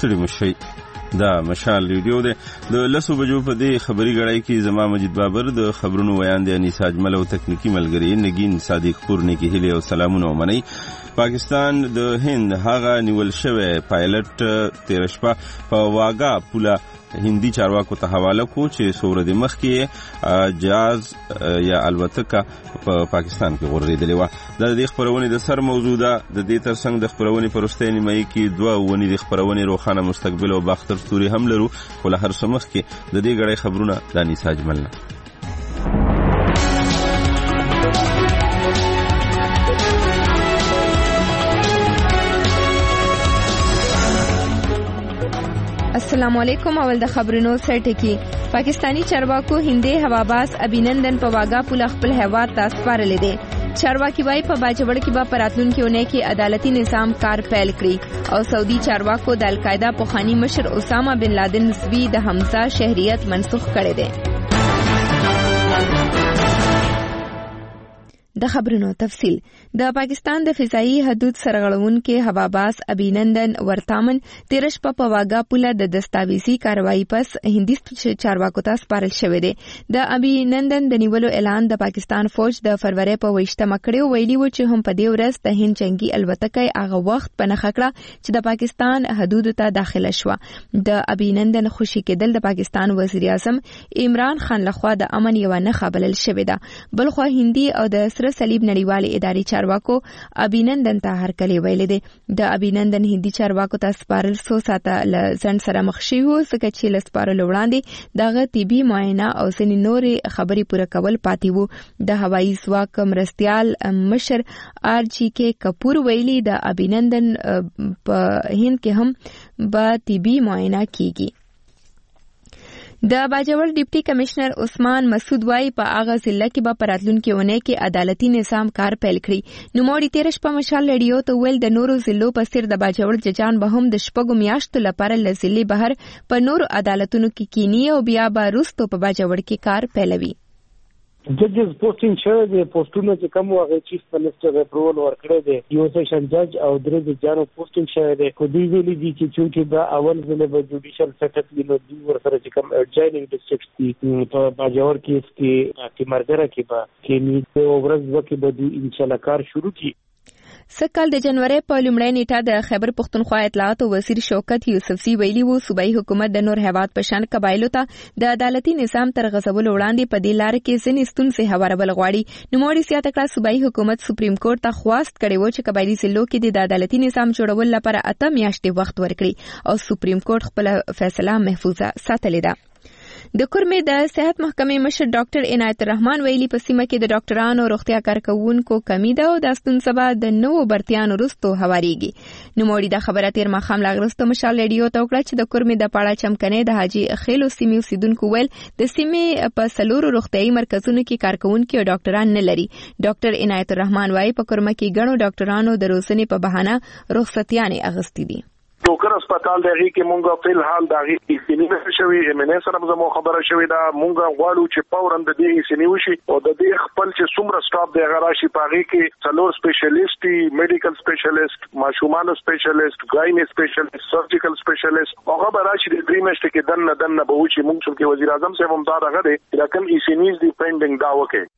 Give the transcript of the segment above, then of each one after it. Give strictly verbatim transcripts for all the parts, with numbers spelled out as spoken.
ستړي مشي. دا مشال ریډیو دی. د لسو بجو په دې خبري غړای کې زما مجید بابر د خبرونو ویان دی، انیس اجمل او تکنیکی ملګری نگین صادق پور نه کې هلي او سلامونه ومني. پاکستان د هند هغه نیول شوی پایلټ تیر شپه په واګا پوله هندي چارواکو ته حواله کو چې سوره د مخ کې جاز یا الوتکه په پاکستان کې غورځېدلې و. د دې خبرونې د سر موضوع ده. د دې ترڅنګ د خبرونې پر وروستۍ نیمایي کې دوه ونې د خبرونې روښانه مستقبل او باختر ستوري هم لرو، خو له هر څه مخکې د دې غړي خبرونه د انیس اجمل نه. السلام علیکم. اول د خبرونو سرټکی. پاکستانی چارواکو هندي هواباز ابینندن په واګا پوله خپل هیواد ته سپارلې دي. چارواکي وايي په باجوړ کې به پراتلونکي اونۍ کې عدالتي نظام کار پیل کړي او سعودي چارواکو د القاعده پوخانی مشر اسامه بن لادن نسبی د حمزه شهریت منسوخ کړی دی. د خبرونو تفصیل. د پاکستان د فضائي حدود سرغړونکو هواباز ابینندن ورتامن تیر شپه په واګا پوله د دستاویزي کاروایی پس هندي چارواکو ته سپارل شوی دی. د ابینندن د نیولو اعلان د پاکستان فوج د فروری په ویشتمه کړی، ویلي و چې هم په دې ورځ د هند جنگي الوتکه هغه وخت په نښه کړه چې د پاکستان حدود ته داخله شوه. د ابینندن خوشي کېدل د پاکستان وزیر اعظم عمران خان لخوا د امن یو نه بلل شوی ده. بلخو هندي او د صلیب نړیوالې اداري چارواکو ابینندن ته هرکلی ویلي دي. د ابینندن هندي چارواکو ته سپارل سو ساته له ځنډ سره مخ شوي وو، ځکه چې له سپارلو وړاندې دغه طبي معاینه او ځینې نورې خبرې پوره کول پاتې وو. د هوایي ځواک مرستیال مشر آر جی کې کپور ویلي د ابینندن په هند کې هم به طبي معاینه کیږي. د باجوړ ډیپټي کمشنر عثمان مسعود وايي په هغه ضلع کې به پراتلونکي اونۍ کې عدالتي نظام کار پیل کړي. نوموړي تیر شپه مشال ریډیو ته ویل د نورو ضلعو په څیر د باجوړ ججان به هم د شپږو میاشتو لپاره له ضلع بهر په نورو عدالتونو کې کینی او بیا به وروسته په باجوړ کې کار پیلوي. ججز پوسټینګ شوی دی. پوسټونه چې کوم هغه چیف منسټر اپروول ورکړی دی، یو سیشن جج او درې ججانو پوسټینګ شوی دی. خو دوی ویلي دي چې چونکې دا اول ځل به جوډیشل سیټ اپ وي، نو دوی ورسره چې کوم اډجایننګ ډسټرکټس دي په باجوړ کیس کې کې مرګره کې به کې نو ورځ وکړي به دوی انشاءالله کار شروع کړي. سکهال د جنوري په لومړۍ نیټه د خیبر پختونخوا اطلاعات وزیر شوکت یوسفزي ویلي وو صوبایي حکومت د نور هیواد په شان قبایلو ته د عدالتي نظام تر غځولو وړاندې په دې لار کې ځینې ستونزې هوارول غواړي. نوموړي زیاته کړه صوبایي حکومت سپریم کورټ ته خواست کړی و چې قبایلي ضلعو کې د عدالتي نظام جوړولو لپاره اته میاشتې وخت ورکړي او سپریم کورټ خپل فیصله محفوظه ساتلې ده. د کورمې د صحت محکمې مشر ډاکټر عنایت الرحمن ویلي په سیمه کې د ډاکټرانو او روغتیا کارکوونکو کمی ده او د ستونزې سبا د نوو برتیانو وروسته هوارېږي. نوموړي دا خبره تیر ماښام لا وروسته مشال ریډیو ته وکړه چې د کورمې د پاړه چمکنۍ د حاجي خیلو سیمې اوسیدونکو ویل د سیمې په څلورو روغتیایي مرکزونو کې کارکوونکي او ډاکټران نه لري. ډاکټر عنایت الرحمن وایي په کورمه کې ګڼو ډاکټرانو د روزنې په بهانه رخصتیانې اغوستې دي. ټوکر هسپتال دغه کې مونږه په الحال دغه ایسینی شوی ایمنه سره زمو خبره شوی دا مونږه غواړو چې فورا د دې ایسینی وشي او د دې خپل چې څومره سټاف دی هغه راشي پاږي کې څلور سپیشلیسټ میډیکل سپیشلیسټ ماشومان سپیشلیسټ ګاینی سپیشلیسټ سرجیکل سپیشلیسټ هغه به راشي د درې میاشتې کې دنه دنه به وشي. مونږ چې وزیر اعظم صاحب هم دا دغه دی رقم ایسینیز دی پینډینګ دا وکړي.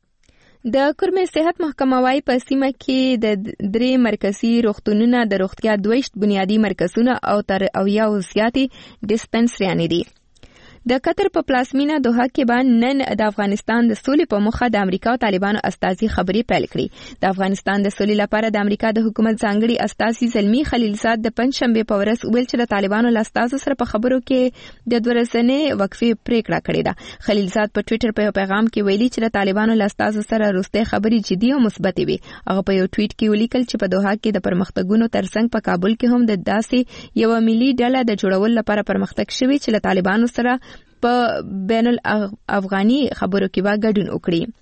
د کورمې صحت محکمه وايي په سیمه کې د درې مرکزي روغتونونو د روغتیا دویشت بنیادی مرکزونه او تر اویا زیاتې ډسپنسریانې دي. د قطر په پلازمینه دوحه کې باندې نن د افغانستان د سولې په مخه د امریکا او طالبانو استازي خبري پیل کړې. د افغانستان د سولې لپاره د امریکا د حکومت ځانګړي استازي زلمی خلیلزاد د پنځشنبه په ورځ ویل چې د طالبانو له استازو سره په خبرو کې د دوه ورځې وقفې پریکړه کړې ده. خلیلزاد په ټوئیټر په پیغام کې ویلي چې د طالبانو له استازو سره وروستۍ خبرې جدي او مثبت وي. هغه په یو ټویټ کې ولیکل چې په دوحه کې د پرمختګونو ترڅنګ په کابل کې هم د داسې یو ملي ډله د جوړولو لپاره پرمختګ شوی چې له طالبانو سره په بین الافغاني خبرو کې به ګډون وکړي.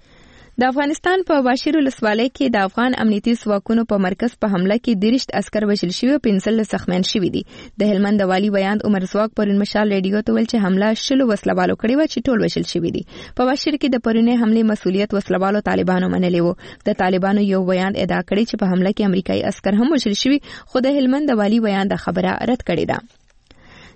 د افغانستان په باشیر ولسوالۍ کې د افغان امنیتي ځواکونو په مرکز په حمله کې دیرشت عسکر وژل شوي او پنځلس زخمیان شوي دي. د هلمند والي ویاند عمر ځواک پرون مشال ریډیو ته ویل چې حمله شلو وسلوالو کړې وه چې ټول وژل شوي دي. په باشیر کې د پرونۍ حملې مسؤلیت وسلوالو طالبانو منلی و. د طالبانو یو ویاند ادعا کړې چې په حمله کې امریکایي عسکر هم وژل شوي، خو د هلمند والي ویاند خبره رد کړې ده.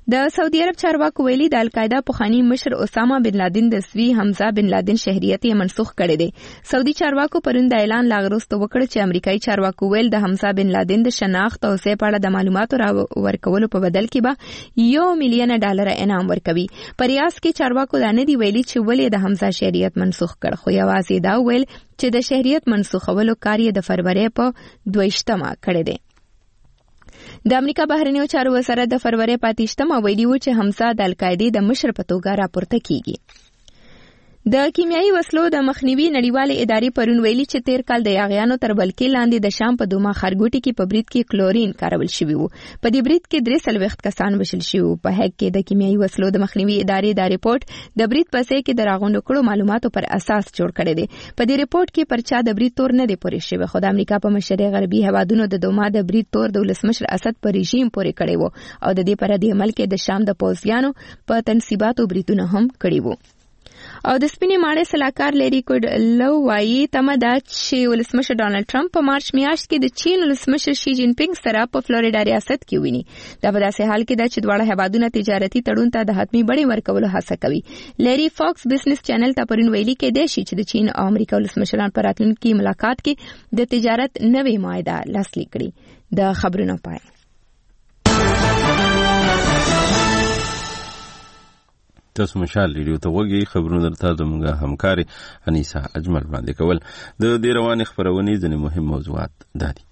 د سعودي عرب چارواکو ویلي د القاعده پخوانی مشر اسامه بن لادن د سوي حمزه بن لادن شهریت یې منسوخ کړی دی. سعودي چارواکو پرون د اعلان لاغروسته وکړ چې امریکایي چارواکو ویل د حمزه بن لادن د شناخت او سې په اړه د معلوماتو را ورکولو په بدل کې به یو میلیون ډالر انعام ورکوي. په ریاض کې چارواکو دا نه دی ویلي چې ولې د حمزه شهریت منسوخ کړ، خو یوازې دا ویل چې د شهریت منسوخولو کار یې د فروری په دویشتمه کړی دی. د امریکا بهرنیو چارو وزارت د فروری په اتیشتمه ویلي و چې حمزه د القاعدې د مشر په توګه راپورته کیږي. د کیمیاوي وسلو د مخنیوي نړیوالې ادارې پرون ویلي چې تیر کال د یاغیانو تر بلکې لاندې د شام په دوما خارګوټي کې په برید کې کلورین کارول شوی وو. په دې برید کې درې څلوېښت کسان وژل شوي وو. په هک کې د کیمیاوي وسلو د مخنیوي ادارې دا ریپورت د برید په ځای کې د راغونډو کړو معلوماتو پر اساس جوړ کړی دی. په دې ریپورت کې پر چا د برید تور نه دی پورې شوی، خو د امریکا په مشرۍ غربي هیوادونو د دوما د برید تور د ولسمشر اسد په رژیم پورې کړی وو او د دې پر دې عمل کې د شام د پوځیانو په تنصیباتو بریدونه هم کړی وو. او د سپینې ماڼۍ سلاکار لیری کوډ لو وایي تمه ده چې ولسمشر ډانلډ ټرمپ په مارچ میاشت کې د چین ولسمشر شي جین پینګ سره په فلوریډا ریاست کې ویني. دا په داسې حال کې ده چې دواړه هیوادونه تجارتي تړون ته د حتمي بڼې ورکولو هڅه کوي. لیری فاکس بزنس چینل ته پرون ویلي کېدای شي چې د چین او امریکا ولسمشران په راتلونکي ملاقات کې د تجارت نوې معاهده لاسلیک کړي. د خبرونو پای. تاسو مشال ریډیو ته وګورئ. خبرونه درته زموږ همکاري انیسا اجمل وړاندې کول. د دې روانې خبرونې ځینې مهم موضوعات دا دي.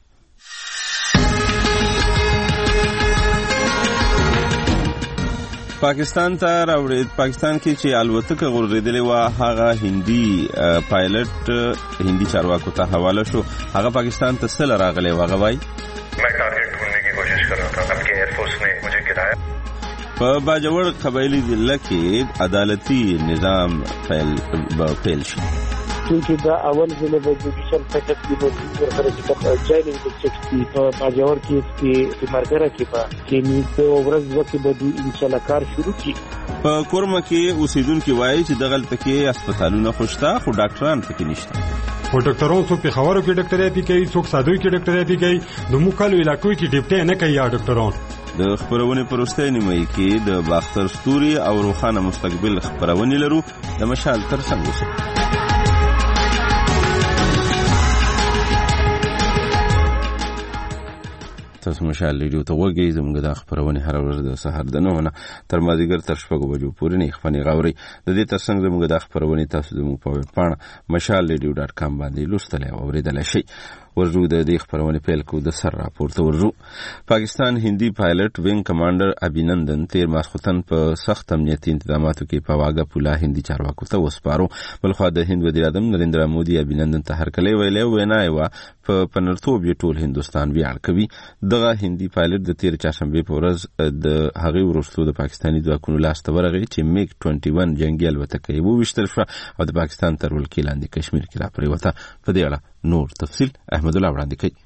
پاکستان ته راوړې پاکستان کې چې الوتکه غورځېدلې و هغه هندي پایلټ هندي چارواکو ته حواله شو. هغه پاکستان ته سره راغلی و. هغه وایي मैं टारगेट ढूंढने की कोशिश कर रहा था, आपके एयरफोर्स ने मुझे गिराया. په باجوړ قبایلی ضلع کې عدالتي نظام پیل پیل شي. چې دا اول ځل به جوډیشل فیکټ دی په ورسره چې جاینګ د چکسي په باجوړ کې چې مرګره کې په کې نیټه ورځ وکي به ان شاء الله کار شروع کی. په کورمه کې اوسیدونکو وایي چې دغه تلکې هسپتالونه خوشته خو ډاکټران پکې نشته. او ډاکټرانو څوک په خبرو کې ډاکټري کوي، څوک سادوي کې ډاکټري کوي، د موکلو علاقو کې ډیپټي نه کوي یا ډاکټران. د خبرونه پروسته نیمه کې د باختر ستوري او روخانه مستقبل خبرونه لرو. د مشال تر څنګ وسه تاسو مشال ریډیو ته وګورئ. زموږ د خبرونه هر ورځ د سحر د نهونه تر مازیګر تر شپږ بجو پورې نه خپنی غوري. د دې ترڅنګ زموږ د خبرونه تاسو زموږ په پاڼه مشال ریډیو ډاټ کام باندې لوستلی او اوریدلی شئ. ورجو د دې خبرونه پیل کو د سر راپورته ورجو. پاکستان هندي پایلټ وینګ کمانډر ابینندن تیر ماسختن په سخت امنیتي انتظاماتو کې په واګه پولا هندي چارواکو ته وسپارو. بلخو د هند وزیر اعظم نریندرا مودي ابینندن ته هرکلی ویلی وینا یې په پنرتوب یې ټول هندستان ویاړ کوي. دغه هندي پایلټ د تیر چهارشنبه په ورځ د هغې وروسته د پاکستاني ځواکونو لاسته ورغی چې میګ اکیس یک جنگي الوتکه یې وویشتل شوه او د پاکستان تر ولکې لاندې کشمیر کې راپرېوته. په دې اړه نور تفصیل احمد الله وړاندې کوي.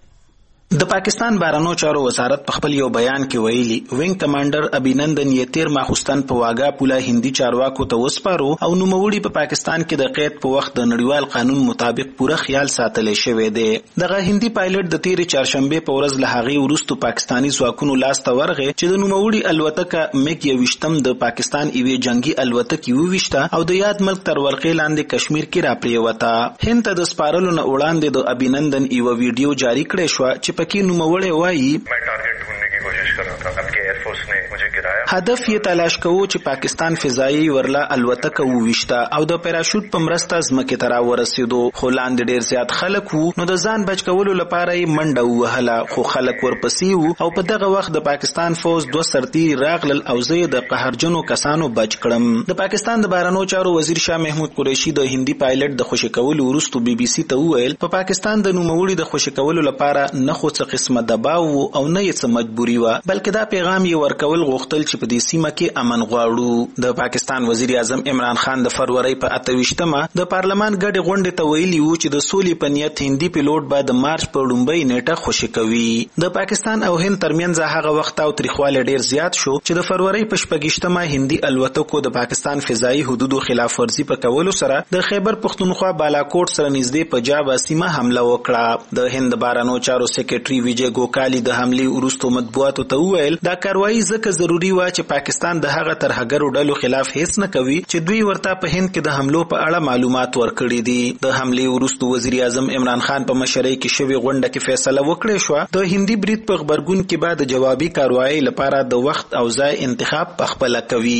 د پاکستان بهرنیو چارو وزارت په خپل یو بیان کې ویلي وینګ کمانډر ابینندن یې تیر ماخوستن په واګه پولا هندي چارواکو ته وسپارو او نوموړي په پاکستان کې د قید په وخت د نړیوال قانون مطابق پوره خیال ساتل شوی دی. دغه هندي پایلټ د تیر چهارشنبه په ورځ له هغې وروسته پاکستاني ځواکونو لاسته ورغی چې د نوموړي الوتکه میګ یوویشتم د پاکستان یوې جنگي الوتکې وویشته او د یاد ملک تر ولکې لاندې کشمیر کې راپرېوته. هند ته د سپارلو نه وړاندې د ابینندن یو ویډیو جاری کړی شو چې پکې نوموړی وایي मैं टारगेट ढूंढने की कोशिश कर रहा था, आपके एयरफोर्स ने मुझे गिराया. هدف یې تلاش کوو چې پاکستان فضایي ورله الوتکه وویشته او د پیراشوټ په مرسته ځمکې ته راورسېدو، خو لاندې ډېر زیات خلک وو نو د ځان بچ کولو لپاره یې منډه ووهله، خو خلک ورپسې وو او په دغه وخت د پاکستان فوز دوه سرتیري راغلل او زه یې د قهرجنو کسانو بچ کړم. د پاکستان د بهرنیو چارو وزیر شاه محمود قریشي د هندي پایلټ د خوشي کولو وروسته بي بي سي ته وویل په پاکستان د نوموړي د خوشي کولو لپاره نه خو څه قسمه دباو او نه یې څه مجبوري وه، بلکې دا پیغام یې ورکول غوښتل چې په دې سیمه کې امن غواړو. د پاکستان وزیر اعظم عمران خان د فروری په اتهویشتمه د پارلمان ګډې غونډې ته ویلي وو چې د سولې په نیت هندي پیلوټ به د مارچ په لومړۍ نیټه خوشي کوي. د پاکستان او هند ترمنځ هغه وخت او تاریخواله ډیر زیات شو چې د فروری په شپږشتمه هندي الوتکو د پاکستان فضایي حدودو خلاف ورزي په کولو سره د خیبر پختونخوا بالاکوټ سره نږدې په جابا سیمه حمله وکړه. د هند بهرنیو چارو سکرټري ویجی ګوکالي د حملې وروسته مطبوعاتو ته وویل دا کاروایی ځکه ځکه ضروری و چې پاکستان د هغه ترهګرو ډلو خلاف هیڅ نه کوي چې دوی ورته په هند کې د حملو په اړه معلومات ورکړي دي. د حملې وروسته وزیر اعظم عمران خان په مشرۍ کې شوې غونډه کې فیصله وکړه شو د هندي برید په خبرګون کې بعد جوابي کاروایی لپاره د وخت او ځای انتخاب په خپل کوي.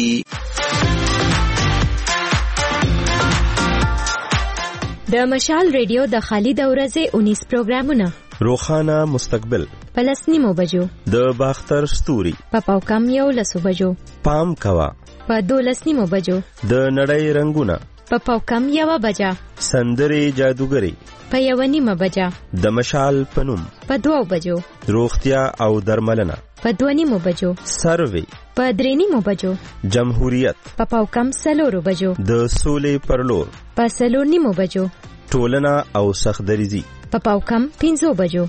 د مشال ریډیو د خالد اورزه انیس پروګرامونه روخانه مستقبل پلسنیمو بجو د باختر ستوري په پاوکم یو لسو بجو پام کوا په دولسنیمو بجو د نړۍ رنگونه په پاوکم یو بجا سندري جادوګری په یو نیمه بجا د مشال پنوم په دوو بجو روغتیا او درملنه په دوه نیمو بجو سروي په درې نیمو بجو جمهوریت په پاوکم سلورو بجو د سولې پرلور په سلور نیمو بجو ټولنه او سخدریزي په پاوکم پنځو بجو.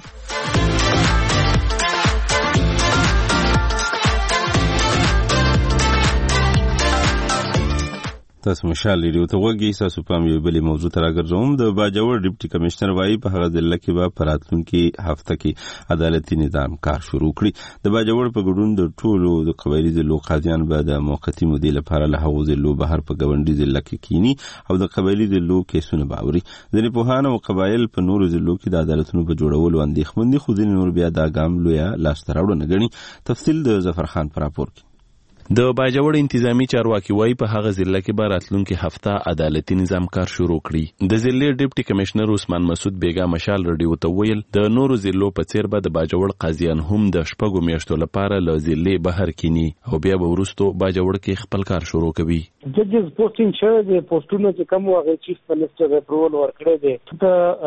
تاسو مشال ریډیو ته وګورئ. تاسو په یو بل موضوع ته راګرځوم. د باجوړ ډیپټي کمشنر وايي په هغه ځل کې به پراتلونکي هفته کې عدالتي نظام کار شروع کړي. د باجوړ په ګډون د ټولو د قبایلی ضلعو قاضیان به د موقتی مودې لپاره له هغو ضلعو بهر په ګاونډي ضلع کې کینی او د قبایلی ضلعو کیسونه باوري. ځینې پوهان او قبایل په نورو ضلعو کې د عدالتونو په جوړولو اندېښمن دي، خو ځینې نور بیا دا ګام لویه لاسته راوړنه ګڼي. تفصیل د ظفر خان په راپور کې. د باجوړ انتظامی چارواکي وايي په هغه ضلع کې به راتلونکي هفته عدالتي نظام کار شروع کړي. د ضلع ډیپټي کمشنر عثمان مسعود بیگا مشال رډیو ته ویل د نورو ضلعو په څیر به د باجوړ قاضیان هم د شپږو میاشتو لپاره له ضلع بهر کینی او بیا به وروسته باجوړ کې خپل کار شروع کوي. ججز پوسټینګ شوی دی، پوسټونه چې کوم واغې چیف منسټر اپروول ورکړی دی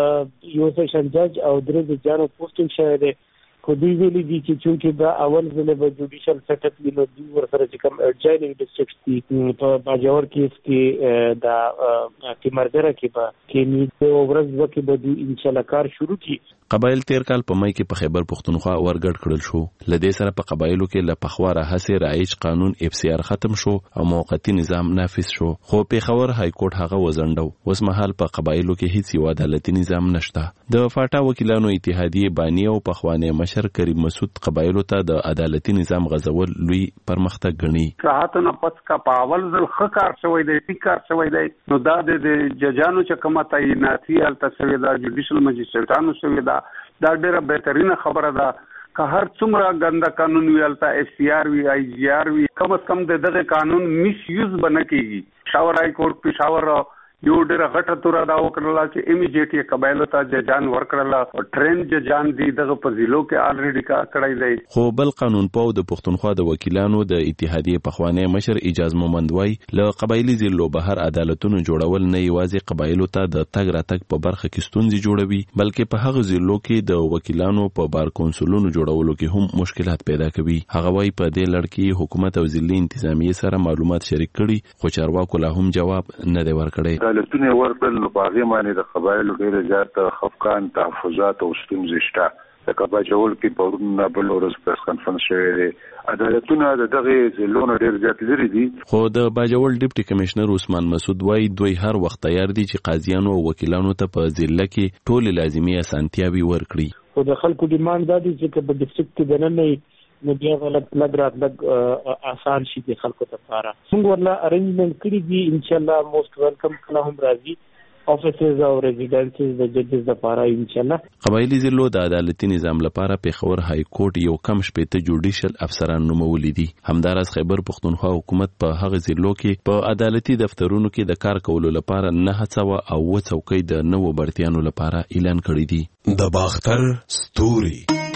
ته یو سیشن جج او درې ججانو پوسټینګ شوی دی. خو دوی ویلي دي چې چونکې دا اول ځل به جوډیشل سیټ اپ وي نو دوی ورسره چې کوم اډجایننګ ډسټرکټ دي په باجوړ کیس کې دا تیمرګره کې به کینی د ورځ وکي به دوی ان شاء الله کار شروع کړي. قبایل تیر کال په مای کې په خیبر پښتونخوا ورګډ کړل شو. لدې سره په قبایلو کې له پخواره هڅې رایج قانون اف سی آر ختم شو او موقتی نظام نافذ شو. خو پیښور های کورټ هغه وزندو. اوس مهال په قبایلو کې هیڅ یو عدالتي نظام نشته. د فاټا وکیلانو اتحادیه بانی او پخوانه مشر کریم مسعود قبایلو ته د عدالتي نظام غزول لوی پرمختګ غني. راحتونه پس کا پاول ځل خکار شوی دی ټیکار شوی دی نو دا د ججانو چې کومه تعیناتي الته شوی دا جوډیشل مجسټریټانو شوی دا دا ډیره بهترینه خبره ده. که هر څومره ګنده قانون وی الته اف سی آر وی آی جی آر وی کم از کم د دغه قانون میس یوز بنه کیږي. پېښور های کورټ پېښور یو ډیره غټه توره دا وکړله چې امیډیټلی قبایلو ته ججان ورکړله. ټرین ججان دي دغه په ضلعو کې الریډي کار کړی دی. خو بل قانون پاو د پښتونخوا د وکیلانو د اتحادیه پخوانی مشر اجاز مومند وای له قبایلی ضلعو بهر عدالتونو جوړول نه یوازې قبایلو ته د تګ راتګ په برخه کې ستونزې جوړوي بلکې په هغه ضلعو کې د وکیلانو په بار کونسلونو جوړولو کې هم مشکلات پیدا کوي. هغه وای په دې لړ کې حکومت او ضلعي انتظامیه سره معلومات شریک کړي خو چارواکو لا هم جواب نه دی ورکړی. عدالتونه ورکړل نو په هغې باندې د قبایلو ډېره زیاته خفګان تحفظات او ستونزې شته. لکه باجوړ کې پرون بل ورځ پریس کنفرنس شوی دی. عدالتونه د دغې ضلعونو ډېر زیات لرې دي. خو د باجوړ ډیپټي کمشنر عثمان مسعود وایي دوی هر وخت تیار دي چې قاضیانو او وکیلانو ته په ضلع کې ټولې لازمي اسانتیاوې ورکړي. خو د خلکو ډیمانډ دا دی چې په ډسټرکټ کې دننه نو بیا ولګ لګ رات لګ آسان شي د خلکو لپاره. څنګه ورلا ارینجمنت کړی دي ان شاء الله موست ویلکم کله هم راځي افیسز او ریزیډنسز د ججز لپاره ان شاء الله. قبایلی ضلعو د عدالتي نظام لپاره پیښور های کورټ یو کم شپېته جوډیشل افسران نومولي دي. همداراز خیبر پښتونخوا حکومت په هغه ضلعو کې په عدالتي دفترونو کې د کار کولو لپاره نه څو او و څوکۍ د نوو برتیانو لپاره اعلان کړی دي. د باختر ستوري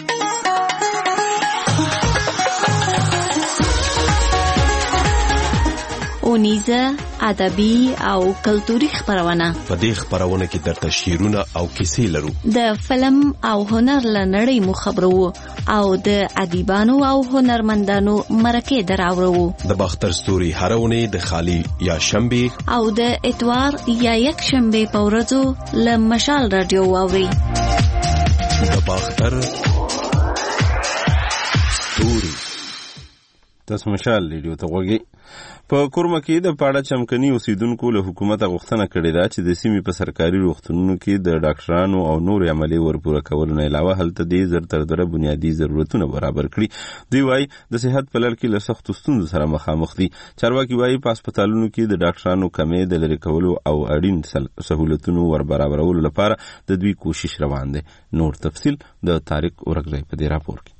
اونیزه ادبي او کلتوري خبرونه. په دې خبرونه کې درته شعرونه او کیسې لرو. د فلم او هنر لنړۍ مو خبرو او د ادیبانو او هنرمندانو مرکه دراوړو. د باختر ستوري هرونه د خالی یا شنبه او د اتوار یا یک شنبه په ورځو ل مشال رادیو واوري. د باختر ستوري تاسو مشال ریډیو ته وګورئ. په کورمه کې د پاړه چمکني اوسیدونکو له حکومت غوښتنه کړې ده چې د سیمې په سرکاري روغتونونو کې د ډاکټرانو او نور عملي ورپوره کولو نه علاوه هلته د زر تر زره بنیادي ضرورتونه برابر کړي. دوی وايي د صحت په لړ کې له سختو ستونزو سره مخامخ دي. چارواکي وايي په هسپتالونو کې د ډاکټرانو کمې د لرې کولو او اړین سهولتونو ور برابرولو لپاره د دوی کوشش روان دی. نور تفصیل د طارق اورګزی په دې راپور کې.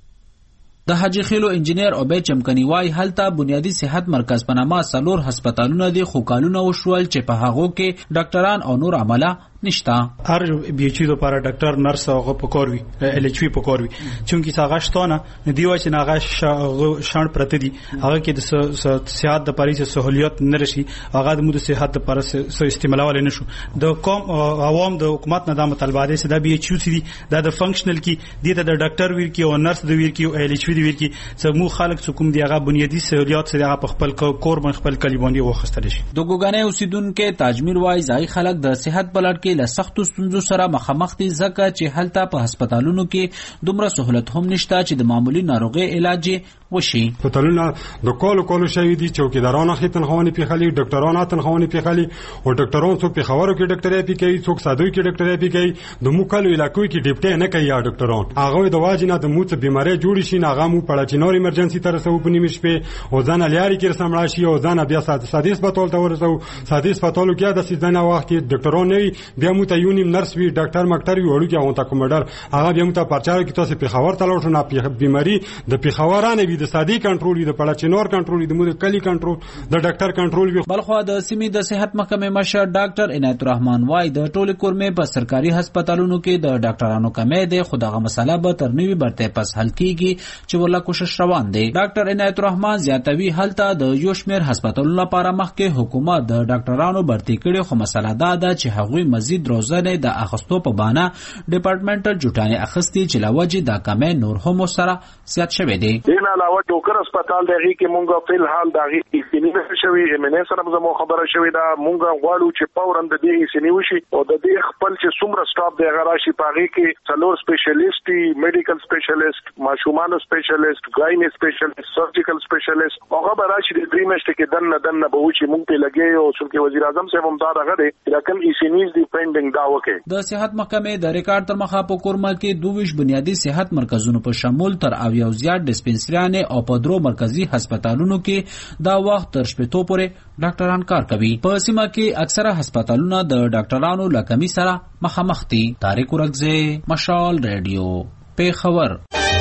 د حاجی خیلو انجینیر عبید چمکنی وای هلته بنیادی صحت مرکز په نامه څلور هسپتالونه دي خو کالونه وشول چې په هغو کې ډاکټران او نور عمله نشتا. هر بي ایچ لپاره ډاکټر نرس او پکوروي ال ایچ وی پکوروي چونکی ساغشتونه ندیو چې ناغه شان پرته دي هغه کې د صحت د پاریس سہولیت نرشي هغه د مو د صحت د پاریس سو استعمالول نه شو د قوم عوام د حکومت نه د مطالبه دي د بي ایچ سي دي د فنکشنل کې د ډاکټر ویر کې او نرس د ویر کې او ال ایچ وی د ویر کې سمو خلک څوک دي هغه بنیادی سہولیات سره په خپل کور من خپل کلیباندي وخستل شي. د ګوګانې اوسیدونکو تاجمیر وای ځای خلک د صحت بلټ کې له سختو ستونزو سره مخامخ دي ځکه چې هلته په هسپتالونو کې دومره سہولت هم نشته چې د معمولی ناروغي علاج وشي. هسپتالونه د کولو کولو شوی دي چوکیدارانو خې تنخواني پیخلي ډاکټرانو تنخواني پیخلي او ډاکټرانو څو په خبرو کې ډاکټري پی کوي څوک سادوي کې ډاکټري پی کوي د موکلو علاقو کې ډیپټي نه کوي ډاکټران هغه د واجنه د موڅ بیماری جوړ شي نه هغه مو پړه چینور ایمرجنسي تر سو په نیمه شپه او ځان لیاري کې سمړا شي او ځان بیا سادي هسپتال ته ورسو سادي هسپتال کې د سیدنه وخت کې ډاکټران نه بیا مو ته یونیم نرس وی ډاکټر مکتر وی وړو کې اون تا کومډر هغه بیا مو ته پرچار کې تاسو په خبر تلو شو نه بیماری د پیښورانه وی د سادي کنټرول د پړه چینور کنټرول د مو د کلی کنټرول د ډاکټر کنټرول وی. بلخو د سیمې د صحت محکمې مشر ډاکټر عنایت الرحمن وای د ټولو کورمې په سرکاري هسپتالونو کې د ډاکټرانو کمې ده خو دغه مسله به تر نوي برته پس حل کیږي چې ورله کوشش روان دي. ډاکټر عنایت الرحمن زیاتوي هلته د یو شمېر هسپتالونو لپاره مخکې حکومت د ډاکټرانو برتي کړي خو مسله دا ده چې هغوی مزید روزنه د اخستو په بانه ډپارټمنټل جوټانه اخستي چې لاوجه د کمې نور هم سره زیات شوه دي. دین علاوه ټوکر هسپتال دغه کې مونږه په الحال دغه سینې شوی ایمنه سره زمو خبره شوی دا مونږه غواړو چې پاورند دغه سینې وشي او د دې خپل چې څومره سټاف دی هغه راشي پاږي کې څلور سپیشلیسټ میډیکل سپیشلیسټ ماشومان سپیشلیسټ ګاینی سپیشلیسټ سرجیکل سپیشلیسټ هغه به راشي د درې میاشتې کې دنه دنه به وچی مونږ په لګي او څوک وزیر اعظم صاحب هم دا هغه دی رقم ای سینیز دی پینډینګ دا وکي. د صحت محکمې د ریکارډ تر مخه په کورما کې دوه بنیادی صحت مرکزونو په شمول تر اویا زیات ډسپنسریانه او په درو مرکزی هسپتالونو کې دا وخت تر شپږ پورې ډاکټران کار کوي. په سیمه کې اکثره هسپتالونه د ډاکټرانو لکمي سره مخامخ دي. طارق اورګزی مشال ریډیو پیښور.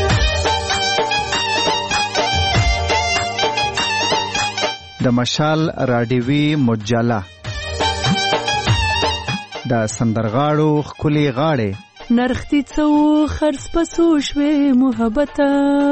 د مشال راډیوي مجله د سندرغاړو خولي غاړي نرختی څو خرڅ پسو شوي محبته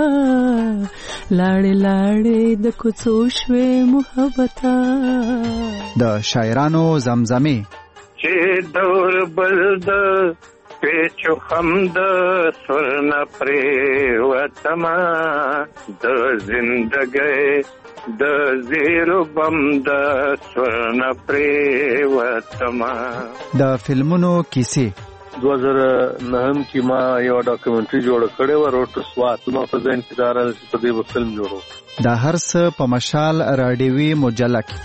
لاړې لاړې د کوڅو شوي محبته د شاعرانو زمزمه چې دور بل د پیچو خمد سرنا پری وتما د زندګۍ د زیرو بم د سرنا پری وتما. د فلمونو کیسې دو هزار نهم کې ما یو ډاکومنټري جوړ کړی و روټ سوات نو په ځین کې دار په دې فلم جوړو. د هر څه په مشال راډیوي مجله کې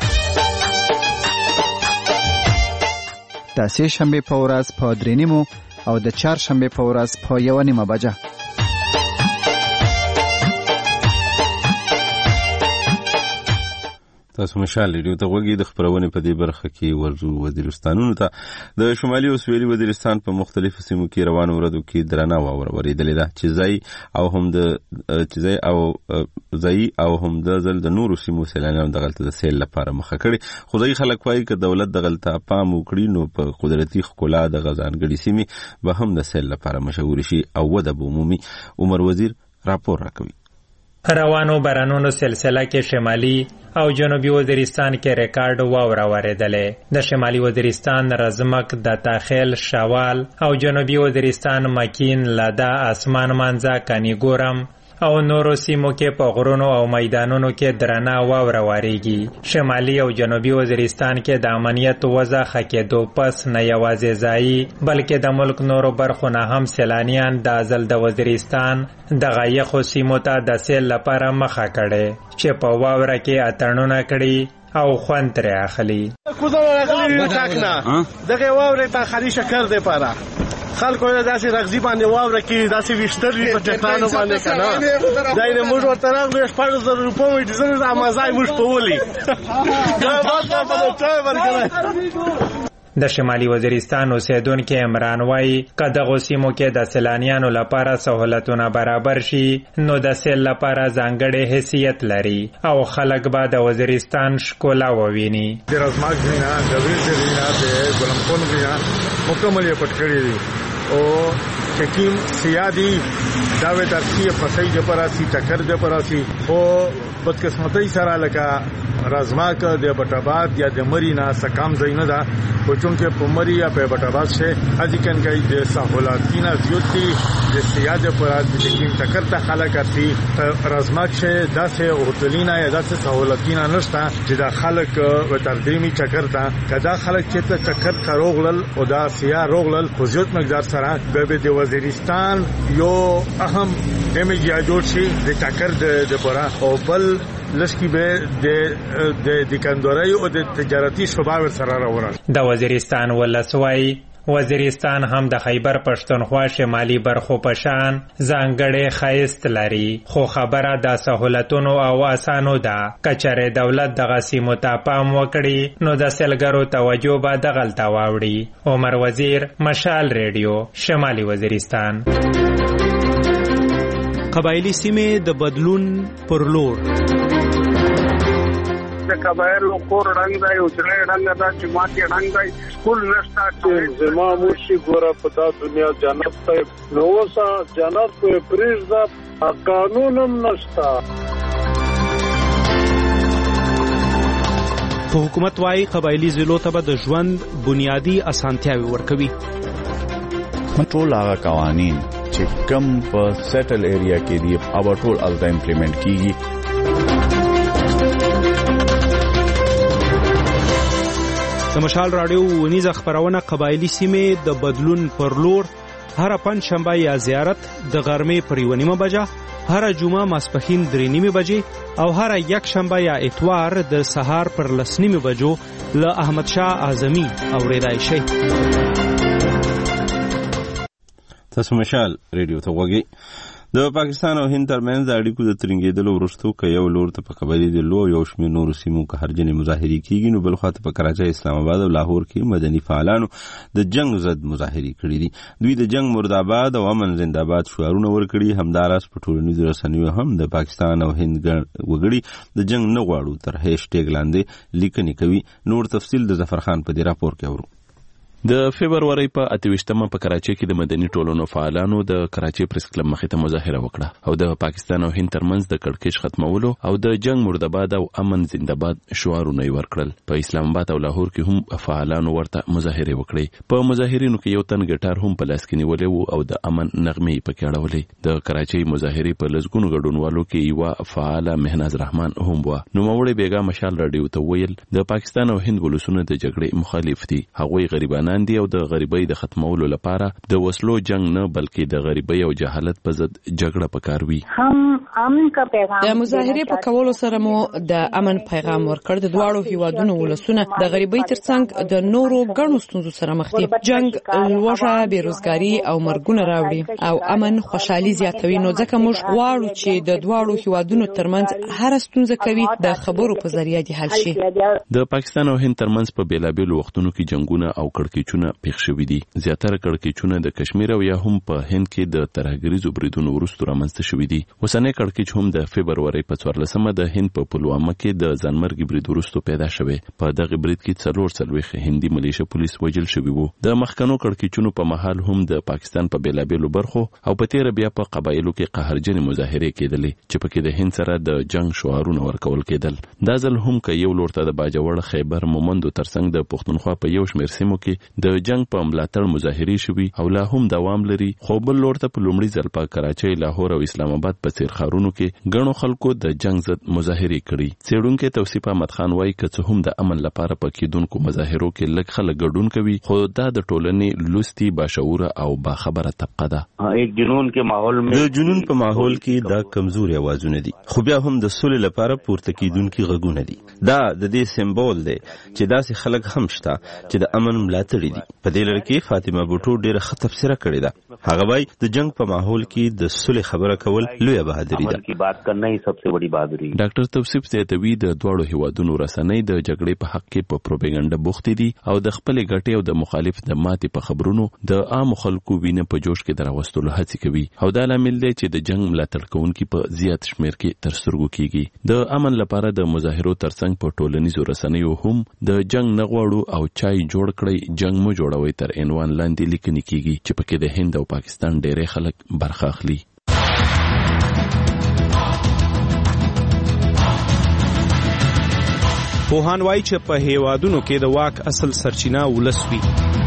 د سه شنبه په ورځ په درې نیمو او د چهار شنبه په ورځ په یو نیمه بجه. تاسو مشال ریډیو ته وګورئ. د خبرونه په دې برخه کې ورزو وزیرستانونو ته د شمالي او سویلي وزیرستان په مختلفو سیمو کې روان ورځو کې درنه واوره ورېدلې ده چې ځای او هم د چې ځای او ځای او هم د ځل د نورو سیمو سیلانیانو دغلته د سیل لپاره مخه کړي. خو ځای خلک وایي چې دولت دغلته پام وکړي نو په قدرتي ښکلا د غزانګړي سیمې به هم د سیل لپاره مشهور شي او وده به عمومي. عمر وزیر راپور راکوي. روانو بارانونو سلسله کې شمالي او جنوبي وزیرستان کې ریکارډ واوره ورېدلې. د شمالي وزیرستان رزمک د تاخیل شوال او جنوبي وزیرستان مکین لدا اسمان منځه کني ګورم او نورو سیمو کې په غرونو او میدانونو کې درنه واوره وریږي. شمالي او جنوبي وزیرستان کې د امنیت وضع ښه کېدو پس نه یوازې ځایي بلکې د ملک نورو برخو نه هم سیلانیان د ازل د وزیرستان دغه یخو سیمو ته د سیل لپاره مخه کړي چې په واوره کې اتڼونه کړي او خوند ترې اخلي. کوزه راغلي ټاکنه دغه واوره ته خالي شکر دی پاره خلکو داسې رغزي باندې واوره کې داسې وشتري په ټکانو باندې کنه دای نه موږ ورته راغلو شپږ زره روپۍ ډیزل د امازای موږ په ولي دا ماته په ټای ورکړه. د شمالي وزیرستان اوسیدونکي عمران وایي که دغو سیمو کې د سیلانیانو لپاره سهولتونه برابر شي نو د سیل لپاره ځانګړی حیثیت لري او خلک به د وزیرستان ښکلا وویني. د رزماک وینا د ویرز وینا د ګلمکون وینا مکمل یې پټ کړی دي او چکیم سیادی داوی درسی پسای د پراسی ټکر د پراسی او بدقسمتۍ سره لکه رازماک د بټاباد یا د مرینا سکام زینه ده او چونکه په مری یا په بټاباد شه ځکه کای د سہولتینا زیوتی د سیاده پر د چکیم ټکر ته خلک ارتي رازماک شه داسه هوټلینا یا داسه سہولتینا نشته چې د خلک و تردیمی ټکر ته کدا خلک چې ټکر کاروغل او دا سیا روغل خو زیات مقدار سره به د وزیرستان یو اهم دمه یا جوړ شي د ټکر د پورا او بل لشکي به د د دکانداري او د تجارتي شعبه سره راوړل. د وزیرستان ولسوای وزیرستان هم د خیبر پښتونخوا شمالي برخو په شان ځانګړی ښایست لري خو خبره د سہولتونو او اسانو ده. کچره دولت دغه سیمو ته پام وکړي نو د سیلګرو توجه به دغلته واوړي. عمر وزیر، مشال ریډیو، شمالي وزیرستان. قبایلی سیمې د بدلون پر لور د قبایلو کور رنگ دی او چې رنگ دا چې ماته رنگ دی سکول نشتا چې زما مرشي ګوره په دا دنیا جنت ته نو وسه جنت په پریزدا قانونم نشتا. په حکومت وايي قبایلی ضلعو ته د ژوند بنیادی اسانتیاوي ورکوي. ټول هغه قوانین چې کم په سیټل ایریا کې دی او ټول الته امپلیمنٹ کیږي. د مشال رادیو ونیزه خبرونه قبایلی سیمې د بدلون پر لور هر پنځ شنبه یا زیارت د غرمې پر یو نیمه بجه، هر جمعه ماسپښین درې نیمه بجې او هر یک شنبه یا اتوار د سهار پر لس نیمه بجو له احمد شاه اعظمي اوریدای شي. تاسو مشال ریډیو ته وګورئ. د پاکستان او هند ترمنځ د اړیکو د ترنګېدلو وروسته که یو لور ته په قبایلي ډلو یو شمېر نورو سیمو که هرجنې مظاهرې کېږي نو بل خواته په کراچۍ، اسلام آباد او لاهور کې مدني فعالانو د جنگ ضد مظاهرې کړي دي. دوی د جنگ مرداباد او امن زنده‌باد شعارونه ورکړي. همداراز په ټولنیزو رسنیو هم د پاکستان او هند وګړي د جنگ نه غواړو تر هیشټیګ لاندې لیکنې کوي. نور تفصیل د ظفر خان په دې راپور کې اورو. د فبرवरी په اتويشتمه په کراچۍ کې د مدني ټولنو فعالانو د کراچۍ پریس کلب مخې ته مظاهره وکړه او د پاکستان او هند ترمنځ د کړکېچ ختمولو او د جنگ مرداباد او امن زنده‌باد شعارونه ورکړل. په اسلام آباد او لاهور کې هم فعالانو ورته مظاهره وکړې. په مظاهرینو کې یو تن ګټار هم په لاس کې نیولې وو او د امن نغمې پکې اړولې. د کراچۍ مظاهره په لزګونو ګډونوالو کې یو فعال مهناز رحمان هم و. نو موري بیګا مشال رادیو ته ویل د پاکستان او هند ولسونه د جګړې مخالف دي. هغوی غریبان دي او د غریبۍ د ختمولو لپاره د وسلو جنگ نه بلکې د غریبۍ او جهالت په ضد جګړه پکاروي. هم امن کا پیغام د مظاهره په کولو سره مو د امن پیغام ورکړ. د دواړو هیوادونو ولسونه د غریبۍ ترڅنګ د نورو ګڼو ستونزو سره مخ دي. جنگ لوږه، بیروزګاری او مرګونه راوړي او امن خوشحالي زیاتوي. نو ځکه موږ غواړو چې د دواړو هیوادونو ترمنځ هر ستونزه کوي د خبرو په ذریعہ دی حل شي. د پاکستان او هند ترمنځ په بیلابیلو وختونو کې جنگونه او کړکېچونه پیښ شوي دي. زیاتره کړکېچونه د کشمیر او یا هم په هند کې د ترهګریزو بریدونو وروسته رامنځته شوي دي. اوسنی کړکېچ هم د فبرवरी په څوارلسمه د هند په پلوامه کې د ځانمرګي برید وروسته پیدا شوی. په دغه برید کې څلور څلوېښت هندي ملیشه پولیس وژل شوي وو. د مخکنو کړکېچونو په مهال هم د پاکستان په بیلابیلو برخو او په تیر بیا په قبایلو کې قهرجنې مظاهرې کېدلې چې پکې د هند سره د جنگ شعارونه ورکول کېدل. دا ځل هم که یو لور ته د باجوړ، خیبر، مومندو ترڅنګ د پښتونخوا په یو شمېر سیمو کې کې د جنگ په ملاتړ مظاهرې شوي او لا هم دوام لري، خو بل لور ته په لومړي ځل په کراچۍ، لاهور او اسلام آباد په څیر ښارونو کې ګڼو خلکو د جنگ ضد مظاهرې کړي. څېړونکی توصیف احمد خان وایي که څه هم د امن لپاره په کېدونکو مظاهرو کې لږ خلک ګډون کوي، خو دا د ټولنې لوستي، باشعوره او باخبره طبقه ده. د جنون کې ماحول د جنون په ماحول کې دا کمزوري اوازونه دي، خو بیا هم د سولې لپاره پورته کېدونکي غږونه دي. دا د دې سمبول دی چې داسې خلک هم شته چې د امن ملاتړي دي. په دې لړ کې فاطمه بوټو ډېره ښه تفسیره کړې ده. هغه وایي د جنگ په ماحول کې د صلح خبره کول لویه بهادري ده. کی بات کرنا ہی سب سے بڑی بہادری. ډاکټر توصیف زیاتوي د دواړو هیوادونو رسنۍ د جګړې په حق کې په پروپاګاندا بوختې دي او د خپل ګټې او د مخالف د ماتې په خبرونو د عام خلکو وینه په جوش کې دراوستلو هڅه کوي او دا لامل دی چې د جنگ ملاتړ کوونکي په زیات شمیر کې تر سترګو کیږي. د امن لپاره د مظاهرو ترڅنګ په ټولنیزو رسنیو هم د جنگ نه غواړو او چای جوړ کړئ، جنگ مو جوړوي تر عنوان لاندې لیکنې کیږي چې پکې د هند او پاکستان ډېری خلک برخه اخلي. پوهان وایي چې په هیوادونو کې د واک اصل سرچینه ولس وي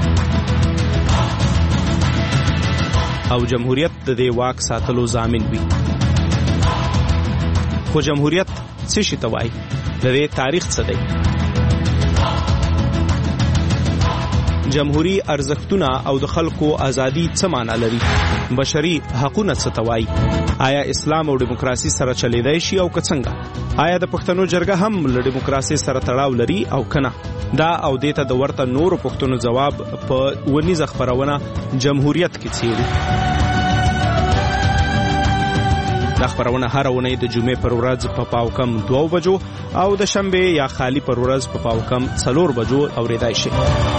او جمهوریت د دې واک ساتلو ضامن وي. خو جمهوریت څه شي ته وایي؟ د دې تاریخ څه دی؟ جمهوری ارزښتونه او د خلکو ازادي څه معنا لري؟ بشري حقوقونه څه ته وایي؟ آیا اسلام او دیموکراسي سره چلیدای شي او که څنګه؟ آیا د پښتنو جرګه هم له دیموکراسي سره تړاو لري او کنه؟ دا او دیته د ورته نورو پښتنو جواب په ونیزه خبرونه جمهوریت کې څیړي. دا خبرونه هر ونې د جمعې پر ورځ په پاو کم دوه بجو او د شنبه یا خالی پر ورځ په پاو کم څلور بجو اوریدای شي.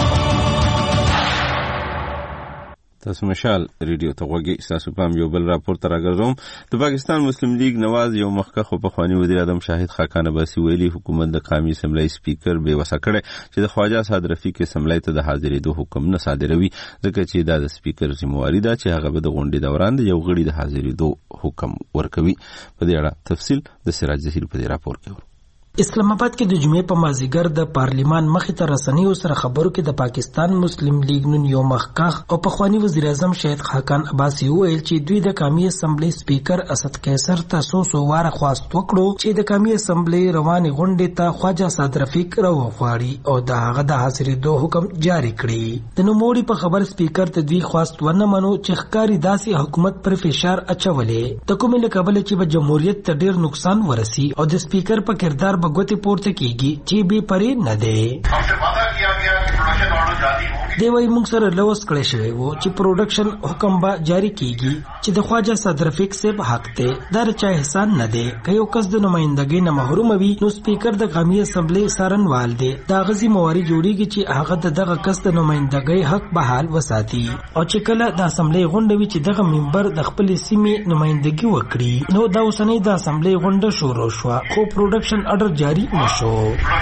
تاسو مشال ریډیو ته غوږی تاسو پام یو بل راپور تر راګرځوم. د پاکستان مسلم لیگ نواز یو مخکښ پخوانی وزیر اعظم شاهد خاقان عباسی ویلي حکومت د قومي اسمبلی سپیکر بې وسه کړی چې د خواجه سعد رفیق اسمبلی ته د حاضرېدو حکم نه صادروي، ځکه چې دا د سپیکر ذمہواري ده چې هغه به د غونډې دوران د یو غړي د حاضرېدو حکم ورکوي. په دې اړه تفصیل د سراج ظهیر په دې راپور کې. اسلام آباد کې د جمعې په مازیګر د پارلیمان مخې ته رسنیو سره خبرو کې د پاکستان مسلم لیگ نن یو مخکښ او پخوانی وزیر اعظم شاهد خاقان عباسی وویل چې دوی د قومي اسمبلی سپیکر اسد قیصر ته څو څو واره خواست وکړو چې د قومي اسمبلی روانې غونډې ته خواجه سعد رفیق راوغواړي او د هغه د حاضرېدو حکم جاری کړي. د نوموړي په خبر سپیکر ته دوی خواست ونه منو چې ښکاري داسې حکومت پر فشار اچولې د کومې له کبله چې به جمهوریت ته ډېر نقصان ورسي او د سپیکر په کردار بغوتی پورته کیږي چې بے پرې نه دی. دی وایي موږ سره لوس کړی شوی و چې پروډکشن حکم به جاری کیږي چې د خواجه سعد رفیق صاحب حق دی، دا چا احسان نه دی. که یو کس د نمائندګۍ نه محروم وي نو سپیکر د قومي اسمبلی څارنوال دی، دا غزي مواري جوړیږي چې هغه د دغه کس د نمائندګۍ حق بحال وساتي او چې کله د اسمبلی غونډه وي چې دغه منبر د خپل سیمې نمائندګي وکړي نو دا اوسنۍ د اسمبلی غونډه شروع شوه خو پروډکشن اډر جاری نشو.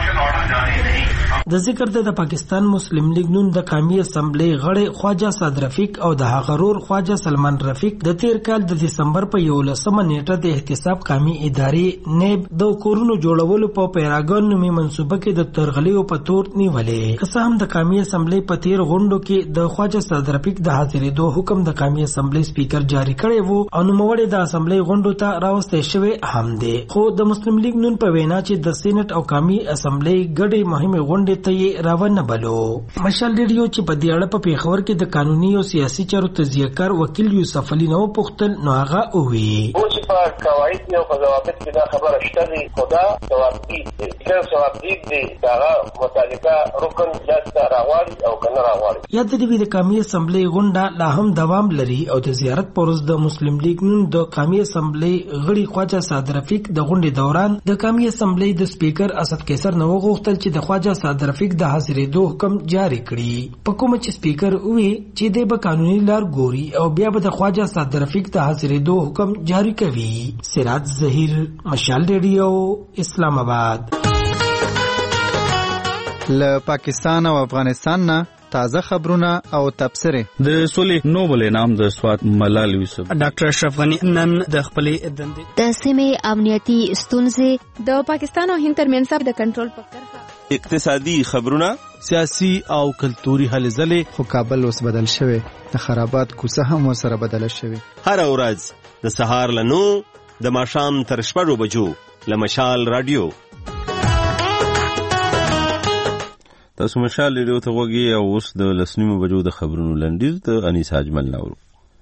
د ذکر د پاکستان مسلم لیگ نن د قومي اسمبلی غړی خواجه سعد رفیق او د هغه ورور خواجه سلمان رفیق د تیر کال د دسمبر په یولسمه نیټه د احتساب قومي ادارې نیب د کورونو جوړولو په پیراګون نومي منصوبه کې د ترغلیو په تور نیولې. که څه هم د قومي اسمبلی په تیر غونډو کې د خواجه سعد رفیق د حاضرېدو حکم د قومي اسمبلی سپیکر جاری کړی وو او نوموړی د اسمبلی غونډو ته راوستی شوی هم دی، خو د مسلم لیگ نن په وینا چې د سېنات او قومي اسمبلی ګډې مهمه غونډې ته یې راونه بلو. مشال ریډیو چې په دې اړه په پیښور کې د قانوني او سیاسي چارو تجزیه‌کار وکیل یوسف علي نو پوښتل نو هغه وی او چې په قواعد او په ضوابط کې دا خبره شته دي خدا ضوابط دي چې ضوابط دي دا متعلقه رکن جج راغواړي او کنه راغواړي. یاد دې د قومي اسمبلی غونډه لا هم دوام لري او د زیارت پروز د مسلم لیگ نن د قومي اسمبلی غړي خواجه سعد رفیق د غونډې دوران د قومي اسمبلی د سپیکر اسد قیصر نو غوښتل چې د خواجه سعد رفیق د حاضرېدو حکم جاری کړي. په کومه چې سپیکر وی چې د به قانوني لار ګوري او بیا به د خواجه سعد رفیق د حاضرېدو حکم جاری کوي. سراج ظهیر مشال ریډیو اسلام آباد. له پاکستان او افغانستان نه تازه خبرونه او تبصره. د سولې نوبل انعام د سوات ملال یوسف ډاکټر اشرف غنی نن د خپلې دندې د سیمې امنیتي ستونزې د پاکستان او هند ترمنځ د کنټرول په کرښه اقتصادي خبرونه، سیاسي او کلتوري هلې ځلې. خو کابل اوس بدل شوی، د خرابات کوڅه هم ورسره بدله شوې. هر ورځ د سهار له نو د ماښام تر شپږو بجو له مشال رادیو. تاسو مشال رادیو ته وګورئ او اوس د لسنیمو بجو د خبرونو لنډیز د انیس اجمل ناورو.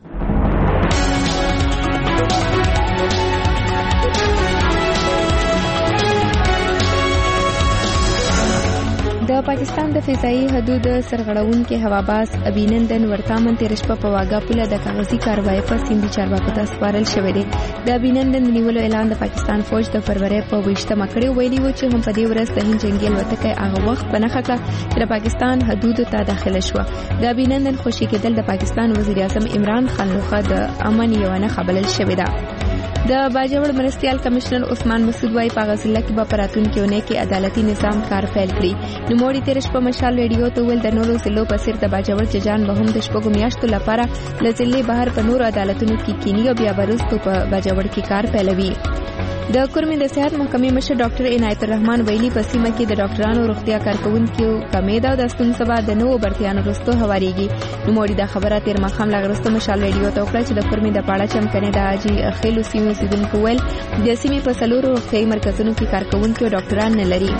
د پاکستان د فضایي حدود سرغړونکي هواباز ابینندن ورتامن تیر شپه په واګا پوله د کاغذي کاروای په سیندي چارواکو ته سپارل شوی دی. د ابینندن نیولو اعلان د پاکستان فوج د فروری په ویشتمه کړی ویلي و چې هم په دې ورځ د هند جنگي الوتکه هغه وخت په نښه کړه چې د پاکستان حدودو ته داخله شوه. د ابینندن خوشي کېدل د پاکستان وزیر اعظم عمران خان لخوا د امن یوه نښه بلل شوې ده. د باجوړ مرستیال کمشنر عثمان مسعود وايي په غزله کې به پراتون کې ونه کې عدالتي نظام کار پیل کړي. نو موړي تیر شپه مشال ریډیو ته ویل د نورو ضلعو په څیر د باجوړ ججان به هم د شپږو میاشتو لپاره له ضلع بهر په نورو عدالتونو کې کینی او بیا وروسته په باجوړ کې کار پیلوي. د کورمې د صحت محکمې مشر ډاکټر عنایت الرحمن ویلي په سیمه کې د ډاکټرانو روغتیا کارکونکو کمې ده او د ستون سبا د نوو برتیانو وروسته هواریږي. نو موړي دا خبره تیر مخام لغرسته مشال ریډیو ته وکړه چې د کورمې د پاړه چمکنه د حاجی خیلو سیمو سیدونکو ول د سیمې په سلورو روغتیايي مرکزونو کې کارکونکو ډاکټران نه لري.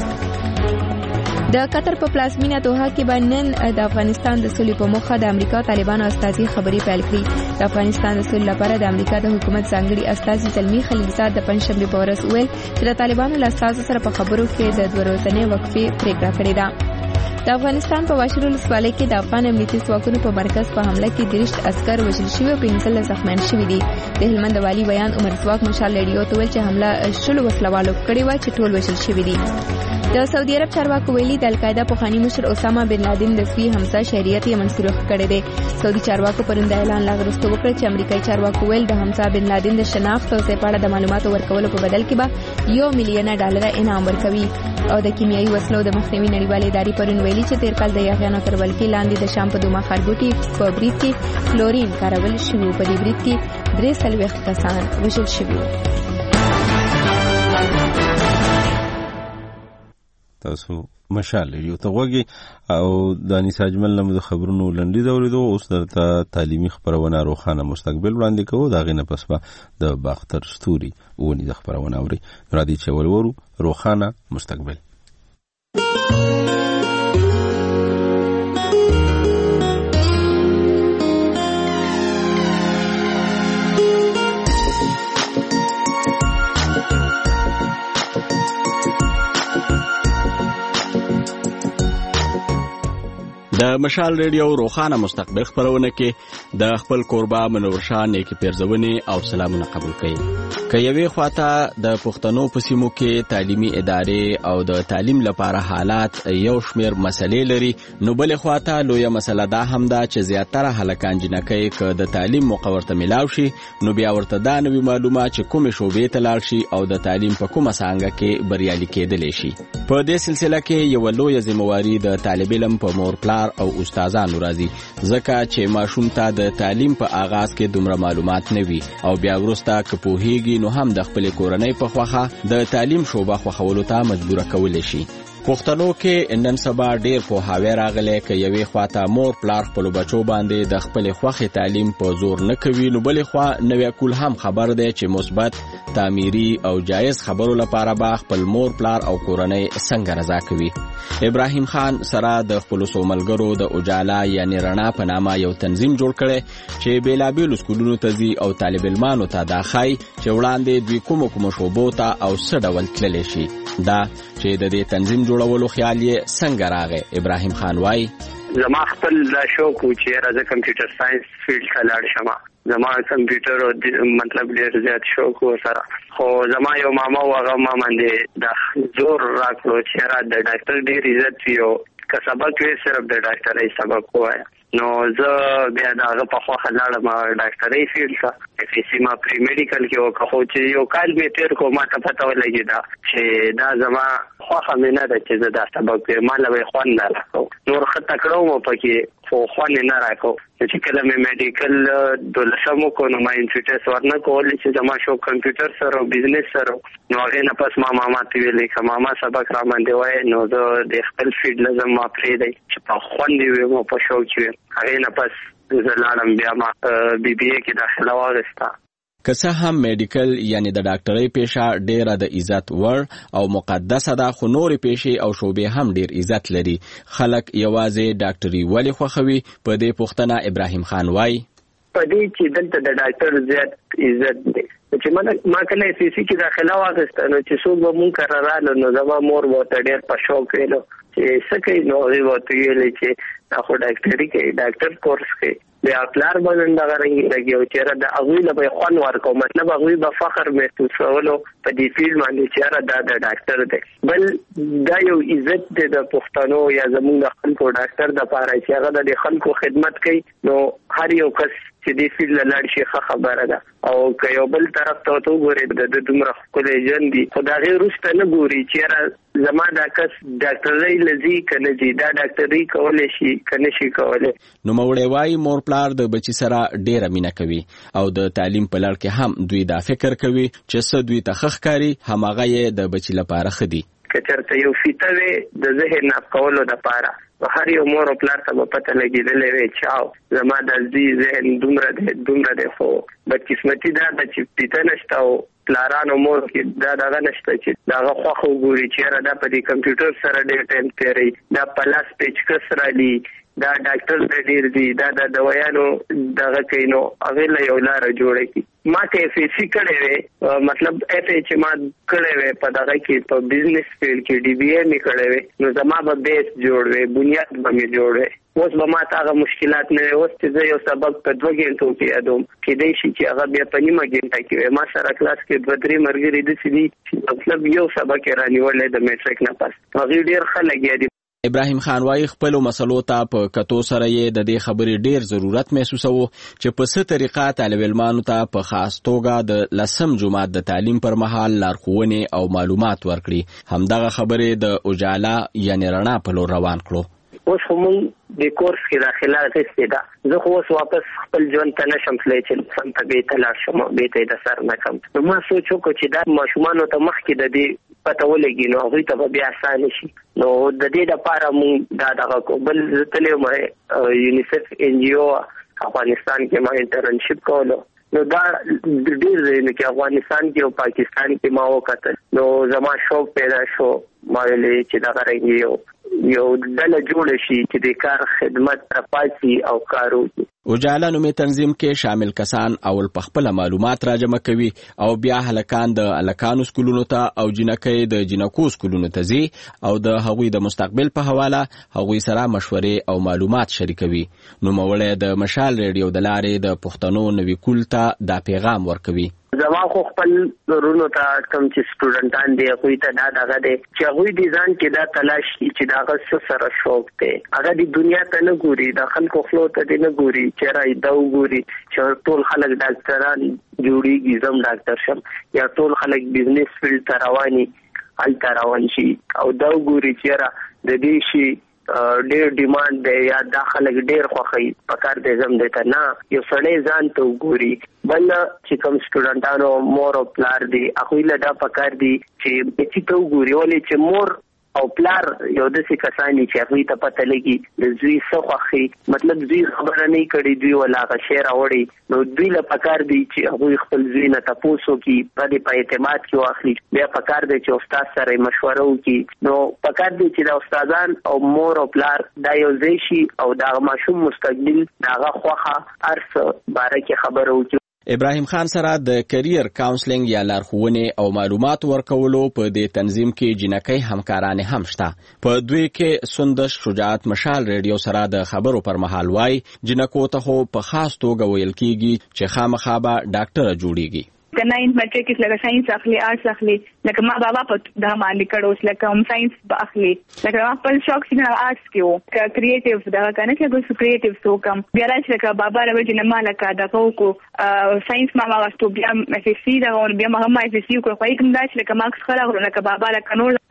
د قطر په پلازمینه دوحه کې باندې د افغانستان د سولې په مخه د امریکا طالبانو استازي خبري پیل کړې. د افغانستان د سولې لپاره د امریکا د حکومت ځانګړي استازي زلمی خلیلزاد د پنځشنبه په ورځ ویل چې د طالبانو له استازو سره په خبرو کې د دوه ورځې وقفې پریکړه کړې ده. د افغانستان په واشر ولسوالۍ کې د افغان امنیتي ځواکونو په مرکز په حمله کې دریشت عسكر وژل شوي او پنځه زخمیان شوي دي. د هلمند والي بیان عمر ځواک مشال ریډیو ته ویل چې حمله شلو وسلوالو کړې و چې ټول وژل شوي دي. د سعودي عرب چارواکو ویلي د القاعده پخوانی مشر اسامه بن لادن د سوي حمزه شهریت یې منسوخ کړی دی. سعودي چارواکو پرونده اعلان لاغرسته وکړ چې امریکایي چارواکو ویل د حمزه بن لادن د شناخت او سپاړه د معلوماتو ورکولو په بدل کې به یو میلیون ډالر انعام ورکوي. او د کیمیاوي وسلو د مخنیوي نړیوالې ادارې پرون ویلي چې تیر کال د یاغیانو تر ولکې لاندې د شام په دوما ښارګوټي په برید کې کلورین کارول شوي. په دې برید کې درې څلوېښت کسان وژل شوي. تاسو مشال یو ته وګي او د انیس اجمل نوم د خبرونو لنډیز اوریدو. اوس درته تعلیمي خبرونه روخانه مستقبل وړاندې کوو. دا غینه پس به د باختر ستوري ونی د خبرونه اوري. رادي چول ورو روخانه مستقبل. د مشال ریډیو روخانه مستقبل خبرونه کې د خپل کوربه منور شاه نیکی پیرزونی او سلامونه قبول کړي. که یوې خواته د پښتنو په سیمو کې تعلیمي ادارې او د تعلیم لپاره حالات یو شمیر مسلې لري، نو بلې خواته لویه مسله دا هم ده چې زیاتره هلکان جنکۍ که د تعلیم موقع ورته ملاو شي نو بیا ورته دا نوي معلومه چې کومې شعبې ته لاړ شي او د تعلیم په کومه څانګه کې بریالي کېدلی شي. په دې سلسله کې یوه لویه ذمهواري د طالب علم په مور پلار او استادانو راځي، ځکه چې ماشوم ته د تعلیم په آغاز کې دومره معلومات نه وي او بیا وروسته که پوهیږي نو هم د خپل کورنۍ په خوخه د تعلیم شوبه خوښولو ته مجبور کولی شي. پښتنو کې نن سبا ډیر پوهاوی راغلی که یوې خواته مور پلار خپلو بچو باندې د خپلې خوښې تعلیم په زور نه کوي، نو بلې خوا نوی کول هم خبر دی چې مثبت تعمیري او جایز خبرو لپاره به خپل مور پلار او کورنۍ څنګه رضا کوي. ابراهیم خان سره د خپلو څو ملګرو د اجالا یعنی رڼا په نامه یو تنظیم جوړ کړی چې بیلابیلو سکولونو ته ځي او طالب علمانو ته دا ښایي چې وړاندې دوی کومو کومو شعبو ته او څه ډول تللی شي. دا چې د دې تنظیم جوړولو خیال یې څنګه راغی، ابراهیم خان وایي زما خپل دا شوق و چې راځه کمپیوټر ساينس فیلډ ته لاړ شم. زما کمپیوټر مطلب ډېر زیات شوق و سره، خو زما یو ماما و هغه ما باندې دا زور راکړو چې را د ډاکټر ډېر عزت وي او که سبق وي صرف د ډاکټرۍ سبق ووایه. نو زه بیا د هغه په خواښه لاړم ډاکټرۍ فیلډ ته. اف ای سی ما پری میډیکل کې وکړه، خو چې یو کال مې تېر کړو ما ته پته ولګېده چې دا زما خوښه مې نه ده چې زه دا سبق کوم، ما له به خوند نه راکو، نور ښه تکړه وم پکې خو خوند نه راکو. چې کله مې میډیکل دولسم وکړو نو ما انټرنیټ ورنه کولی چې زما شو کمپیوټر سره او بزنس سره، نو هغې نه پس ما ماما ته ویلې که ماما سبق را باندې وایي نو زه د خپل فیلډ لازم ما پرېږدی چې په خوند یې ویم او په شوق یې ویم. هغې نه پس زه لاړم بیا ما بی بی اې کې داخله واخېسته. که څه هم میډیکل یعنی د ډاکټرۍ پیشه ډیره د عزت وړ او مقدسه ده، خو نورې پیشې او شعبې هم ډیر عزت لري. خلک یوازې ډاکټري ولې خوښوي؟ په دې پوښتنه ابراهیم خان وایي په دې چې دلته د ډاکټر زیات عزت دی. چې ما کله سی سی کې داخله واخېسته نو چې څوک به مونږ کره رالو نو زما مور به ورته ډېر په شوق ویلو چې څه کوي، نو هغې به ورته ویلې چې دا خو ډاکټري کوي، ډاکټر کورس کوي. بیا پلار به نن دغه رنګې لګي او چېره د هغوی له به یې خوند ورکوو، مطلب هغوی به فخر محسوسولو په دې فیلډ باندې چې یاره دا د ډاکټر دی. بل دا یو عزت دی د پښتنو یا زموږ د خلکو ډاکټر دپاره چې هغه د دې خلکو خدمت کوي. نو هر یو کس چې دې فیلډ له لاړ شي ښه خبره ده. او که یو بل طرف ته ورته وګورې د دومره ښکلی ژوند دي، خو د هغې وروسته نه ګوري چې یاره زما دا کس ډاکټرۍ له ځي که نه ځي، دا ډاکټرۍ کولی شي که نه شي کولی. نوموړی وایي مور پلار د بچي سره ډیره مینه کوي او د تعلیم په لړ کې هم دوی دا فکر کوي چې څه دوی ته ښه ښکاري هماغه یې د بچي لپاره ښه دي. که چېرته یو فیته وي د ذهن ناف کولو دپاره هر یو مور او پلار ته به پته لګېدلی وی چې زما د زوی ذهن دومره دی دومره دی، خو بدقسمتي دا ده چې فیته نشته او پلارانو مور کې دا دغه نشته چې د هغه خوښه وګوري چې یاره دا په دې کمپیوټر سره ډېر ټایم تېروي، دا په لاس پیچکس رالي، دا ډاکټر د ډېر دي، دا د دوایانو دغه کوي، نو هغې له یو لاره جوړه کړي. ما که اف ایس سی کړی وی، مطلب اف ای چې ما کړی وی په دغه کې په بزنس فیلډ کې ډي بی اے مې کړی وی، نو زما به بیس جوړ وی، بنیاد به مې جوړ وی. اوس به ما ته هغه مشکلات نه وي. اوس چې زه یو سبق په دوه ګنټو کې یادوم، کېدای شي چې هغه بیا په نیمه ګنټه کې وي. ما سره کلاس کې دوه درې ملګري داسې دي چې مطلب یو سبق یې رانیولی د میټرک نه پس، هغوی ډېر ښه لګیا دي. ابراهیم خان وایي خپلو مسلو ته په کتو سره یې د دې خبرې ډیر ضرورت محسوسوه چې په څه طریقه طالب علمانو ته په خاص توګه د لسم جماعت د تعلیم پر مهال لارښوونې او معلومات ورکړي. همدغه خبرې د اجالا یعنی رڼا په لور روان کړو. اوس خو مونږ د کورس کې داخله اخیستې ده، زه خو اوس واپس خپل ژوند ته نشم تللی چې سم ته بېرته لاړ شم، بېرته یې د سر نه کړم. نو ما سوچ وکړو چې دا ماشومانو ته مخکې د دې پته ولګي نو هغوی ته به بیا اسانه شي. نو د دې دپاره مونږ دا دغه کو. بل زه تللی وم یونیسف ان جی او افغانستان کې ما انټرنشپ کولو، نو دا ډېر ځایونه کې افغانستان کې او پاکستان کې ما وکتل، نو زما شوق پیدا شو. ما ویلې چې دغه رنګ یو یو ډله جوړه شي چې د کار خدمت تپاسي او کار وکړي. اجالا نومي تنظیم کې شامل کسان اول په خپله معلومات راجمع کوي او بیا هلکان د هلکانو سکولونو ته او جنکۍ د جنکو سکولونو ته ځي او د هغوی د مستقبل په حواله هغوی سره مشورې او معلومات شریکوي. نوموړی د مشال ریډیو د لارې د پښتنو نوي کول ته دا پیغام ورکوي. زما خو خپل ورونو ته کوم چې سټوډنټان دي هغوی ته دا دغه دی چې هغوی دې ځان کې دا تلاش کړي چې د هغه څه سره شوق دی. هغه د دنیا ته نه ګوري، د خلکو خولو ته دې نه ګوري چې را دا وګوري چې ټول خلک ډاکټران جوړېږي زم ډاکټر شم، یا ټول خلک بزنس فیلډ ته رواني هلته روان شي، او دا وګوري چې را د دې شي ډېر ډیمانډ دی یا دا خلک ډېر خوښوي، پکار دی زم دی ته نه یو سړی ځان ته وګوري. بل چې کوم سټوډنټانو مور او پلار دي هغوی له دا پکار دي چې بچي ته وګوري، ولې چې مور او پلار یو داسې کسان دي چې هغوی ته پته لګي د زوی څه خوښي، مطلب زوی خبره نه کړي دوی ولا هغه شی راوړي، نو دوی له پکار دي چې هغوی خپل زوی نه تپوس وکړي، په دې په اعتماد کې واخلي. بیا پکار دی چې استاد سره مشوره وکړي، نو پکار دی چې د استادان او مور او پلار دا یو ځای شي او د هغه ماشوم مستقبل د هغه خوښه هر څه باره کې خبره وکړي. ابراهیم خان سره د کرییر کاونسلینګ یا لارښوونې او معلومات ورکولو په دې تنظیم کې جنکۍ همکارانې هم شته. په دوی کې سندش شجاعت مشال ریډیو سره د خبرو پر مهال وای جنکو ته خو په خاص توګه ویل کیږي چې خامخا به ډاکټره جوړیږي. که ناین میټریک کې لکه ساينس اخلي آرټس اخلي، لکه ما بابا په دا باندې کړو لکه هم ساينس به اخلي، لکه ما خپل شوق څنګه آرټس کې وو که کریټیو دا کنه چې ګل کریټیو سو کم بیا راځي لکه بابا راوي چې نه مالکه دا کو ساينس ما ما واستو بیا اف اس سی دا بیا ما هم اف اس سی کو خو کوم دا چې لکه مارکس خلاص لکه بابا لکه نور شو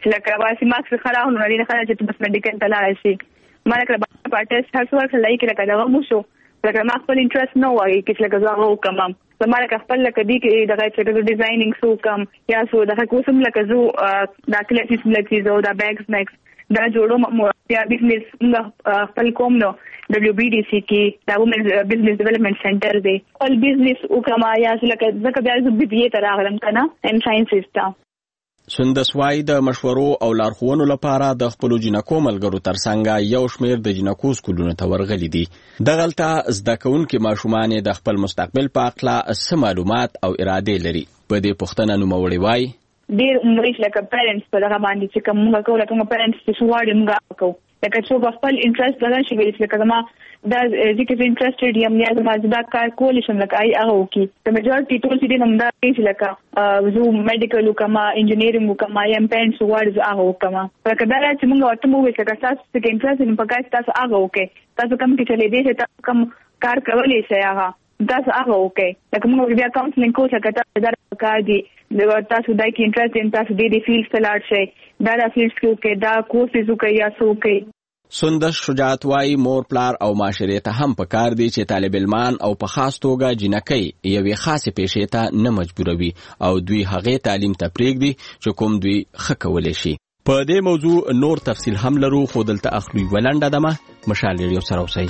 لکه واسي ماکس خراو نو لري نه خره چې بس میډیکل ته لاړ شي ما لکه په ټیسټ هر څو ورته لای کې لکه دا مو شو لکه ما خپل انټرست نه وایي چې لکه زه هغه کوم زما لکه خپل لکه دی کې دغه چې ډیزاینینګ سو کوم یا سو دغه کوم لکه زو دا کلیټیس لکه زو دا بیگز میکس دا جوړو یا بزنس خپل کوم نو دبليو بي دي سي کې دا وومن بزنس ډیولپمنٹ سنټر دی ول بزنس او کما یا لکه ځکه بیا زه بي ته راغلم کنه ان ساينسز ته سندسوای د مشورو او لارښوونو لپاره د خپل جنکو ملګرو ترڅنګ یو شمیر د جنکو سکولونو ته ورغلي دي دغلته زده کوونکي ماشومان د خپل مستقبل په اړه څه معلومات او اراده لري په دې پوښتنه نوموړی وایي ډیر مریض لکه پیرنټس په دغه باندې چې کومه کوله کومه پیرنټس چې سوال موږ کوو لکه څو په خپل انټرست لږ شي ویل لکه ما دا ځکه انټرستډ یم یا ما دا کار کول شم لکه آی هغه وکي د میجورټي ټول چې نن دا چې لکه زو میډیکل وکما انجینیرینګ وکما یم پینټس ورډز هغه وکما لکه دا چې موږ ورته مو ویل لکه تاسو چې انټرست نه پکای تاسو هغه وکي تاسو کوم کې چلے دي چې تاسو کوم کار کولای شئ هغه تاسو هغه وکي لکه موږ بیا کاونسلینګ کوو چې تاسو دا کار دي تاسو دای کې انټرست ان تاسو دې دې فیلډ سلاټ شئ دا د فیلډز کې کې دا کورسز وکي یا سو کوي سندش شجاعت وای مور پلار او معاشره ته هم پکار دی چې طالب علمان او په خاص توګه جنکۍ یوې خاصه پیښې ته نه مجبوروي او دوی هغه تعلیم ته پرېږدي چې کوم دوی خکولې شي په دې موضوع نور تفصیل هم لرو خو دلته اخلي ولنډه دمه مشال ریډیو سره اوسئ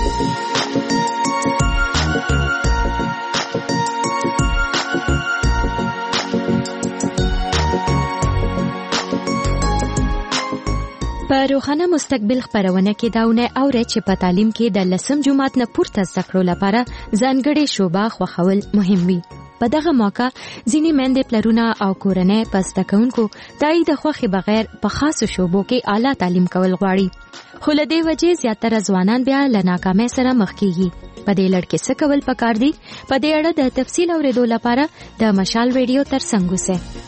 په روښانه مستقبل خبرونه کې داونه اوري چې په تعلیم کې د لسم جماعت نه پورته زده کړو لپاره ځانګړي شوبه خوښول مهم وي. په دغه موقع ځینې میندې پلرونه او کورنۍ په زده کوونکو دای د خوښې بغیر په خاصو شوبو کې اعلی تعلیم کول غواړي خو له دې وجې زیاتره ځوانان بیا له ناکامۍ سره مخ کیږي. په دې لړ کې څه کول پکار دي په دې اړه د تفصیل اورېدو لپاره د مشال ریډیو ترڅنګ اوسئ.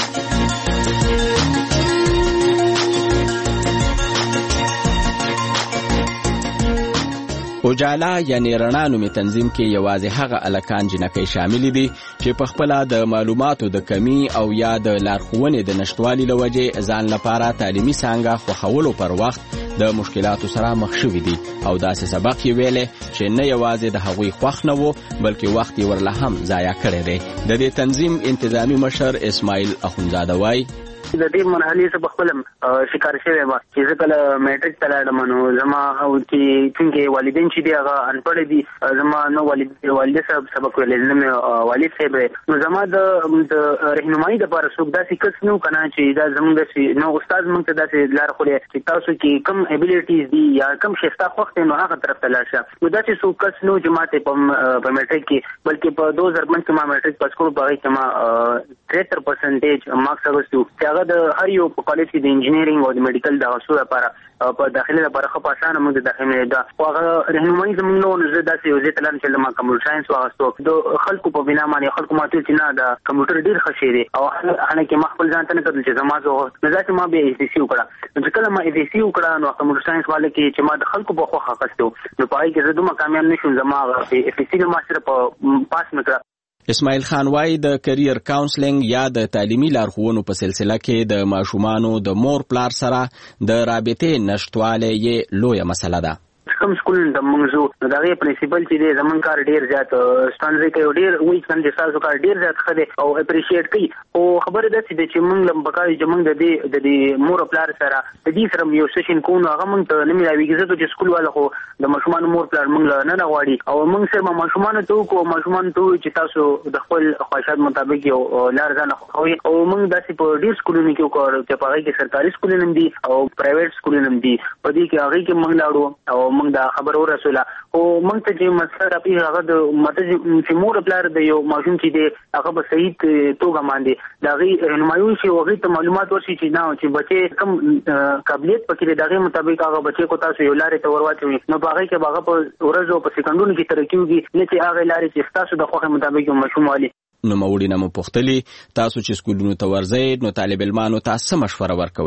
اجالا یعنی رڼا نومي تنظیم کې یوازې هغه الکان جنکۍ شامل دي چې په خپل د معلوماتو د کمی او یا د لارښوونې د نشټوالي لوجې ځان لپاره تعلیمي څانګه خوښولو پر وخت د مشکلاتو سره مخ شوي دي او داسې سبق یې ویلې چې نه یوازې د هغوی خوښ نه وو بلکې وخت یې ورله هم ضایع کړی دی. د دې تنظیم انتظامی مشر اسماعیل اخونزاده وایي د دې مرحلې څخه بخپلم شکار شوی ما چې زه کله میټریک ته لاړم نو زما او چې څنګه والدین چې دی هغه انپړ دي زما نو والد والد صاحب سبق ویل نه مې والد صاحب نو زما د رهنمایي د لپاره څوک داسې کس نو کنه چې دا زموږ نو استاد موږ ته داسې لار خولې چې تاسو کې کم ابیلیټیز دي یا کم شستا خوښ نو هغه طرف ته لاړ شه نو داسې څوک کس نو جماعت په میټریک کې بلکې په دو هزار پنځه کې ما میټریک پاس کړو باغی کې ما تریهتر پرسنټیج مارکس اغوستو د هر یو په کالج کې د انجینیرینګ او د میډیکل د اصول لپاره په داخله لپاره خو پاسانه موږ د داخله دا هغه رهنمایي زموږ نو زه داسې یو ځای تلم چې ما کمپیوټر ساينس واغستو د خلکو په بنا باندې خلکو ماته چې نه د کمپیوټر ډیر ښه شي دی او هغه کې ما خپل ځان ته نه کړل چې زما زه نه ځکه ما به ای سی سی وکړه نو کله ما ای سی سی وکړه نو کمپیوټر ساينس والے کې چې ما د خلکو په خو خاصتو نو پای کې زه دومره کامیاب نشم زما ای سی سی ما سره په پاس مکړه. اسماعیل خان وای د کرییر کاونسلینګ یا د تعلیمي لارښوونو په سلسله کې د ماشومانو د مور پلار سره د رابطې نشټواله یې لویه مسله ده. کوم سکول د منځو د هغه پرنسپل چې د زمون کار ډیر زیات ستانځي کوي ډیر وی څنګه تاسو کار ډیر زیات خده او اپریشیټ کوي او خبره ده چې موږ لم بقای چې موږ د دې د دې مور پلار سره د دې سره یو سیشن کوو هغه موږ ته نه ملاويږي چې سکول والا خو د ماشومان مور پلار موږ نه نه غواړي او موږ سره ماشومان ته کو ماشومان ته چې تاسو د خپل خواهشات مطابق یو لار ځان خوي او موږ داسې په ډیر سکولونو کې کار چې په هغه کې سرکاري سکولونه دي او پرایویټ سکولونه دي په دې کې هغه کې موږ لاړو او موږ دا خبر ورسوله او موږ ته چې مسله راپی هغه د مته چې مور پلار د یو ماشوم چې دی هغه به صحیح توګه باندې دا غي رهنمایي شي او غي ته معلومات ورشي چې نه چې بچي کم قابلیت پکې دغه مطابق هغه بچي کو تاسو یو لارې ته ورواچوي نو هغه کې هغه په ورځو په سکندونو کې ترکیږي نه چې هغه لارې چې تاسو د خوښه مطابق ماشوم والی نو موري نه مو پختلی تاسو چې سکولونو ته ورځئ نو طالب علمانو تاسو مشوره ورکوي.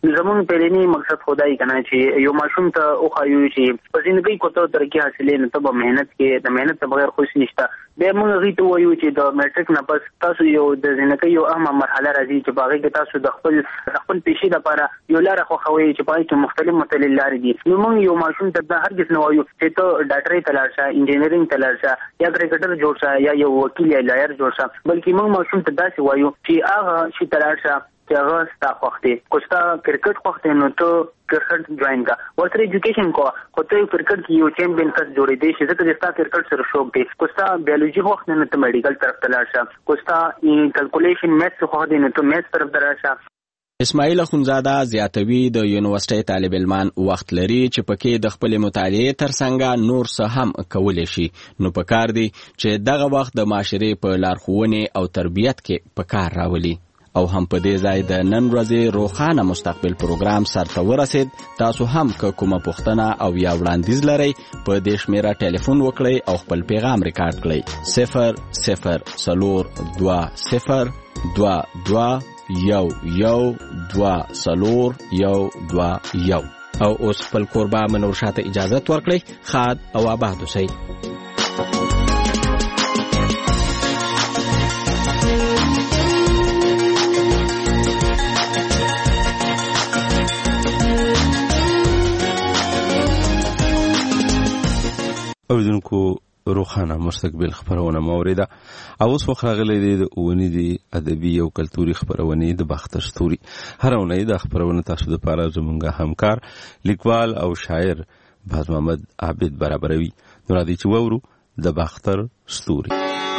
زمونږ پیرنی مقصد خدای کنه چې یو ماشوم ته او خایو چې په ژوندۍ کوته ترقی حاصلې نه ته به مهنت کې د مهنت بغیر خوش نشته به موږ غي ته وایو چې د میټریک نه پس تاسو یو د ژوندۍ یو اهمه مرحله راځي چې باغې کې تاسو د خپل خپل پیشي لپاره یو لار خو خوي چې پای کې مختلف مختلف لارې دي نو موږ یو ماشوم ته د هرګز نه وایو چې ته ډاکټري تلل شه انجینرینګ تلل شه یا کرکټر جوړ شه یا یو وکیل یا لایر جوړ شه بلکې موږ ماشوم ته داسې وایو چې هغه شي تلل شه چې هغه ستا خوښ دی کو ستا کرکټ خوښ دی نو ته کرکټ جوائن کا ورته ایجوکیشن کو خو ته کرکټ کې یو چیمپیون کس جوړې دی چې ځکه چې ستا کرکټ سره شوق دی کو ستا بیولوژي خوښ نه ته میډیکل طرف ته لاړ شه کو ستا کیلکولیشن میث خوښ دی نو ته میث طرف ته لاړ شه. اسماعیل اخونزاده زیاتوي د یونیورسيټي طالب علمان وخت لري چې پکې د خپل مطالعې ترڅنګ نور څه هم کولای شي نو پکار دی چې دغه وخت د معاشري په لارښوونې او تربيت کې پکار راولي او هم په دې ځای د نن ورځې روخانه مستقبل پروګرام سرته ورسید. تاسو هم که کومه پوښتنه او یا وړاندیز لرئ په دې شمیره ټلیفون وکړئ او خپل پیغام ریکارډ کړئ صفر صفر څلور دوه صفر دوه دوه یو یو دوه څلور یو دوه یو. او اوس خپل کوربه منور شاته اجازه ورکړئ. خاد او آباد اوسئ. اوریدونکو روخانه مستقبل خبرونه موریده او اوس وخت راغلی دی د اونۍ دی ادبي او کلتوري خبرونه د باختر ستوري. هر اونۍ د خبرونه تاسو د پاره زمونږه همکار لیکوال او شاعر باز محمد عابد برابروي. نو راځي چې وورو د باختر ستوري.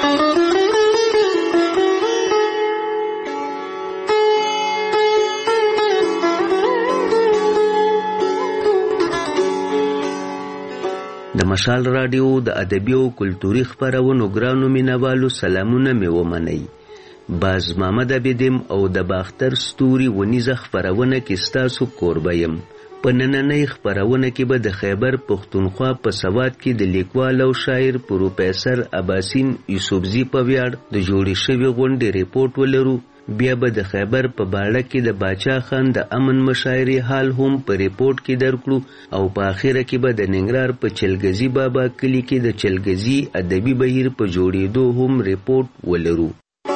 د مشال رادیو د ادبي او کلتوري خبرونو ګرانو مینوالو سلامونه مې ومنئ. باز محمد عابدم او د باختر ستوري ونیزه خبرونه کې ستاسو کوربه یم. په نننۍ خبرونه کې به د خیبر پښتونخوا په سواد کې د لیکوال او شاعر پروفیسر عباسین یوسفزي په ویاړ د جوړې شوې غونډې ریپورت ولرو. بیا به د خیبر په باړه کې د باچا خان د امن مشاعرې حال هم په ریپورت کې درکړو او په اخره کې به د ننګرهار په چلګزي بابا کلی کې د چلګزي ادبي بهیر په جوړېدو هم ریپورت ولرو.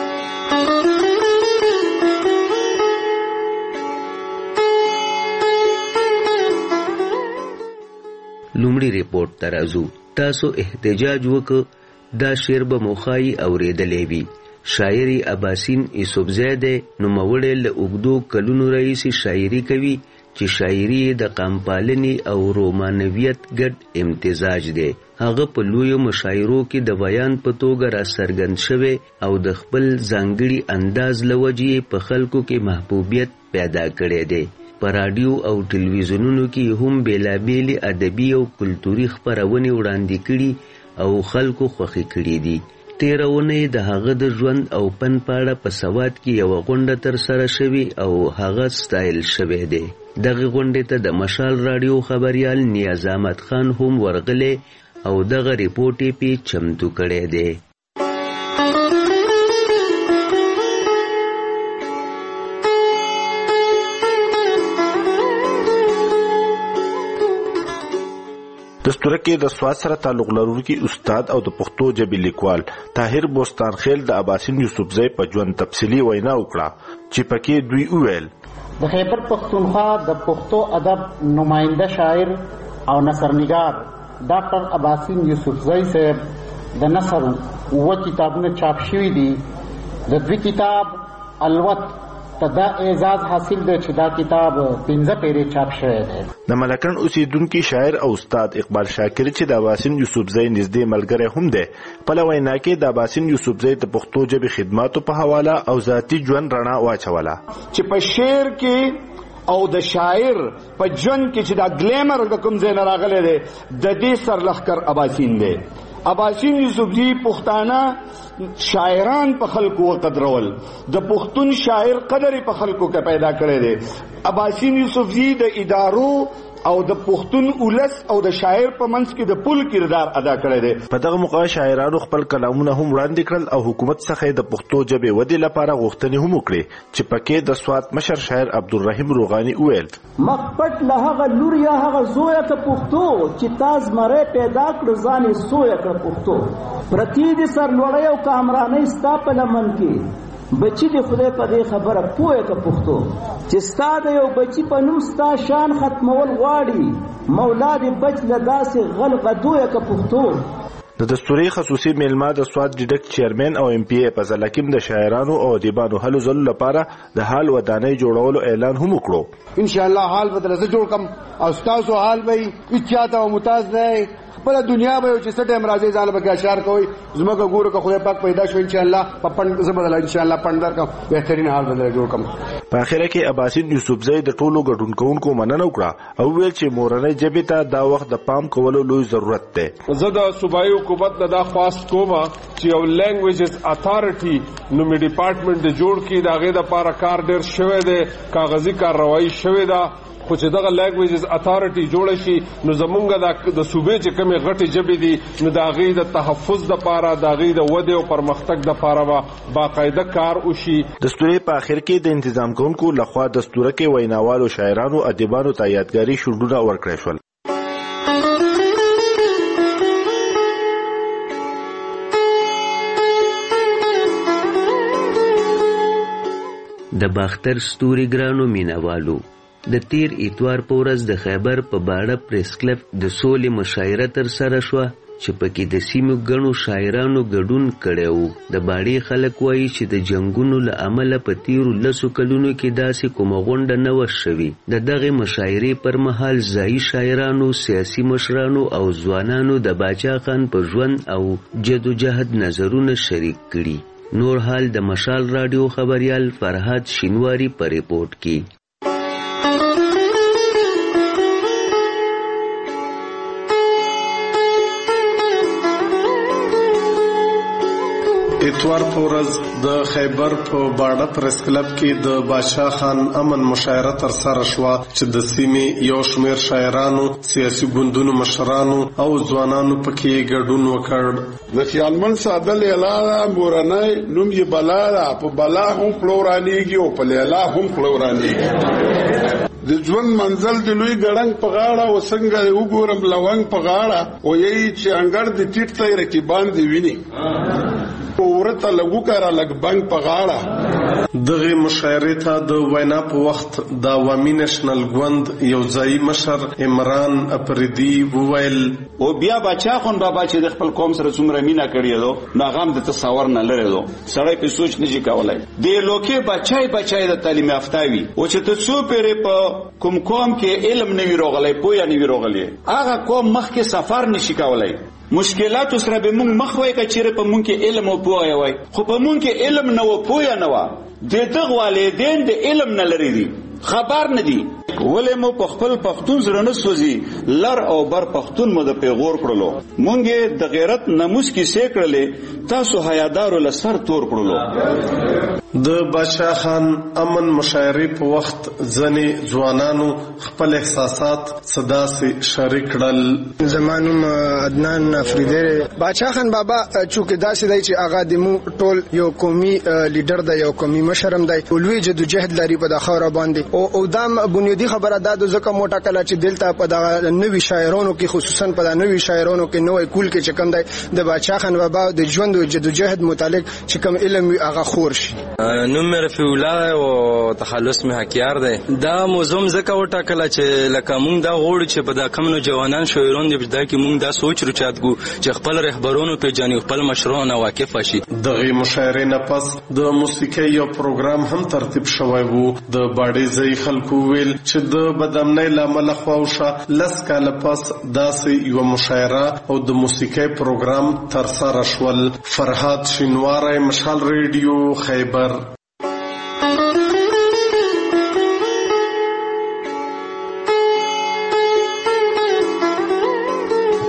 لومړی ریپورت ته راځو. تاسو احتجاج وکړ دا شعر به مخای اورېدلی وي. شاعري عباسین یوسفزی دی نوموړی له اوږدو کلونو راهیسې شاعري کوي چې شاعري د قام پالنې او رومانویت ګډ امتزاج دی. هغه په لویو مشاعرو کې د بیان په توګه را څرګند شوی او د خپل ځانګړي انداز له وجې په خلکو کې محبوبیت پیدا کړی دی. په راډیو او ټلویزیونونو کې هم بیلابیلې ادبي او کلتوري خپرونې وړاندې کړي او خلکو خوښې کړي دي. تیره اونۍ د هغه د ژوند او پن پاړه په سواد کې یوه غونډه ترسره شوې او هغه ستایل شوی دی. دغه غونډې ته د مشال راډیو خبریال نیاز احمد خان هم ورغلی او دغه ریپورټ یې پې چمتو کړی دی. د ستورکې د سواد سره تعلق لرونکي استاد او د پښتو ژبې لیکوال طاهر بوستانخیل د عباسین یوسفزی په ژوند تفصیلي وینا وکړه چې پکې دوی وویل د خیبر پښتونخوا د پښتو ادب نماینده شاعر او نثرنگار ډاکټر عباسین یوسفزی صاحب د نثر اووه کتابونه چاپ شوي دي. د دوی کتاب الوت ته دا اعزاز حاصل دی چې دا کتاب پنځه پیرې چاپ شوی دی. د ملکن اوسیدونکي شاعر او استاد اقبال شاکر چې د عباسین یوسفزی نږدې ملګری هم دی په وینا کې د عباسین یوسفزی د پښتو ژبې خدماتو په حواله او ذاتي ژوند رڼا واچوله چې په شعر کې او د شاعر په ژوند کې چې دا ګلیمر د کوم ځای نه راغلی دی د دې سرلښکر عباسین دی. عباسین یوسفزی پښتانه شاعران په خلکو وقدرول د پښتون شاعر قدر په خلکو کې پیدا کړی دی. عباسین یوسفزی د ادارو او د پښتون ولس او د شاعر په منځ کې د پل کردار ادا کړی دی. په دغه موقع شاعرانو خپل کلامونه هم وړاندې کړل او حکومت څخه د پښتو ژبې ودې لپاره غوښتنې هم وکړې چې پکې د سوات مشر شاعر عبدالرحیم روغاني وویل مخپټ له هغه لور یا هغه زویه که پښتو چې تاز مری پیدا کړ ځان یې سویه کړ پښتو پرتی دې سرلوړی او کامرانۍ ستا په لمن کې بچی دی خدای په دې خبره پوهه که پښتو چې ستا د یو بچی په نوم ستا شان ختمول غواړي مولا دې بچ له داسې غل غدویه که پښتو. د دستوري خصوصي میلمه د سوات ډیډکټ چیرمن او ام پی ای په ځلکیم د شاعرانو او ادیبانو هلو ځلو لپاره د حال ودانۍ جوړولو اعلان هم وکړو. ان شاء الله حال بدل زه جوړ کم او تاسو حال به اچاته او ممتاز نه په دنیا به چې څه ټیم راځي ځان به اشعار کوي زموږ ګورو که خدای پاک پیدا شو ان شاء الله په پند زبدل ان شاء الله پندر کا بهترین حال بدل جوړ کم. په اخر کې عباسین یوسفزئی د ټولو ګډونکو مننه وکړه او ویل چې مورنۍ ژبې ته دا وخت د پام کولو لوی ضرورت دی. زه د صوبایي حکومت نه دا خواست کوم چې یو لینګویجز اتھارټي نومي ډپارټمنټ جوړ کړي د هغې دپاره کار ډېر شوی دی کاغذي کارروایي شوې ده خو چې دغه لینګویجز اتھارټي جوړه شي نو زمونږ د صوبې چې کومې غټې ژبې دي نو د هغې د تحفظ دپاره د هغې د ودې او پرمختګ دپاره به باقاعده کار وشي. دستوري په آخر کې د انتظام کوونکو لخوا دستوره کې ویناوالو شاعرانو ادیبانو ته یادګاري شونډونه ورکړای شول. د باختر ستوري ګرانو مینوالو د تیر اتوار په ورځ د خیبر په باړه پریس کلب د سولې مشاعره تر سره شوه چې پکې د سیمو ګڼو شاعرانو ګډون کړی و. د باړې خلک وایي چې د جنګونو له امله په تیرو لسو کلونو کې داسې کومه غونډه نه وه شوې. د دغې مشاعرې پر مهال ځایي شاعرانو سیاسي مشرانو او ځوانانو د باچا خان په ژوند او جدوجهد نظرونه شریک کړي. نور حال د مشال رادیو خبریال فرهاد شینواری په ریپورت کې. اتوار په ورځ د خیبر په باړه پریس کلب کې د بادشاه خان امن مشاعره تر سره شوه چې د سیمې یو شمېر شاعرانو سیاسي ګوندونو مشرانو او ځوانانو پکې ګډون وکړ. د خیالمن ساده لیلا مورنۍ نوم یې بلا ده په بلا هم پلورانیږي او په لیلا هم پلورانیږي. د ژوند منزل د لوی ګړنګ په غاړه او څنګه وګورم لونګ په غاړه او یې چې انګړ د ټیټ ته رقیبان دی ویني ورته لګو کارا لګ بنګ په غاړه. دغه مشاعره ته د وینا په وخت د عوامي نېشنل ګوند یو ځایي مشر عمران اپریدي وویل او بیا بچا خون بابا چې د خپل قوم سره څومره مینا کړی دو نو هغه هم د تصور نه لري دو سړی په سوچ نشي کولای. د لوکي بچای بچای د تعلیم یافتاوي او چې ته څو پیره په کوم قوم کې علم نه وی روغلای پویا نه وی روغلای هغه قوم مخ کې سفر نشي کولای. مشکلات سره به مونږ مخ وای کچېره په مونږ کې علم او پوهه وای خو په مونږ کې علم نه و پوهه نه و د دغه والدین د علم نه لري دي خبر نه دي ولې مو په خپل پښتون سره نه سوځي لر او بر پښتون مو د پیغور کړلو مونږ د غیرت ناموس کې سې کړلې تاسو حیادارو لسر تور کړلو. د بادشاه خان امن مشاعرې په وخت ځنې ځوانانو خپل احساسات صداسي شریک کړل. زمانوم عدنان افریدی بادشاه خان بابا چونکه داسې دی چې هغه د مو ټول یو قومي لیډر دی یو قومي مشرم دی لوی جدوجهد لري په د خاور باندې او او دا بنیادی خبره ده د ځکه موټه کله چې دلته په د نوي شاعرانو کې خصوصا په د نوي شاعرانو کې نوې کول کې چې کم دی د بادشاه خان بابا د ژوند او جدوجهد متعلق چې کم علم هغه خور شي. نوم مې رفیع الله او تخلص مې حکیار دی. دا موضوع ځکه وټاکله چې لکه مونږ دا غوړو چې په دا کم نو جوانان شاعران دي دا کې مونږ دا سوچ رچاتګو چې خپل رهبرونو په جاني خپل مشرانو واقف شي. دغه مشاعره نه پس د موسیقي یو پروګرام هم ترتیب شوی وو. د باډي ځای خلکو ویل چې د بدامنۍ لامل خواوشه لس کاله پس داسې یو مشاعره او د موسیقي پروګرام تر سره شول. فرهاد شینواری مشال ریډیو خیبر.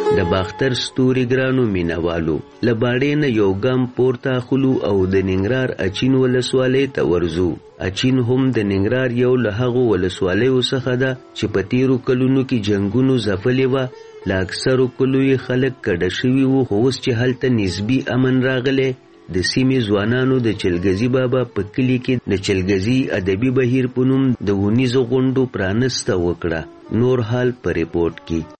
د باختر ستوري ګرانو مینوالو لباړې نه یو ګام پورته خلو او د ننګرهار اچین ولسوالۍ ته ورځو. اچین هم د ننګرهار یو له هغو ولسوالیو څخه ده چې په تیرو کلونو کې جنګونو ځپلې وه. له اکثرو کلو یې خلک کډه شوي وو، خو اوس چې هلته نسبي امن راغلی د سیمې ځوانانو د چلګزي بابا په کلي کې د چلګزي ادبي بهیر په نوم د ونیزو غونډو پرانسته وکړه. نور حال په ریپورت کې.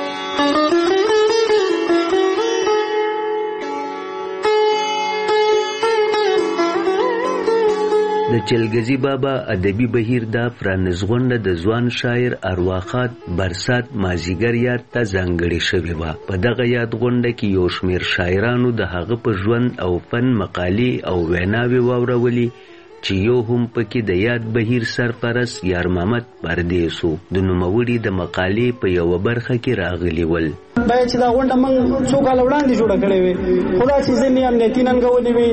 د چلګزي بابا ادبي بهیر دا پرانیزغونډه د ځوان شاعر ارواخات برسات مازیګر یاد ته ځانګړې شوې وه. په دغه یاد غونډه کې یو شمېر شاعرانو د هغه په ژوند او فن مقالې او ویناوې واورولې چې یو هم پکې د یاد بهیر سرپرست یار محمد پردیس و. د نوموړي د مقالې په یوه برخه کې راغلي ول. باید چې دا غونډه موږ څو کاله وړاندې جوړه کړې وې، خو دا چې ځینې امنیتي ننګونې وې،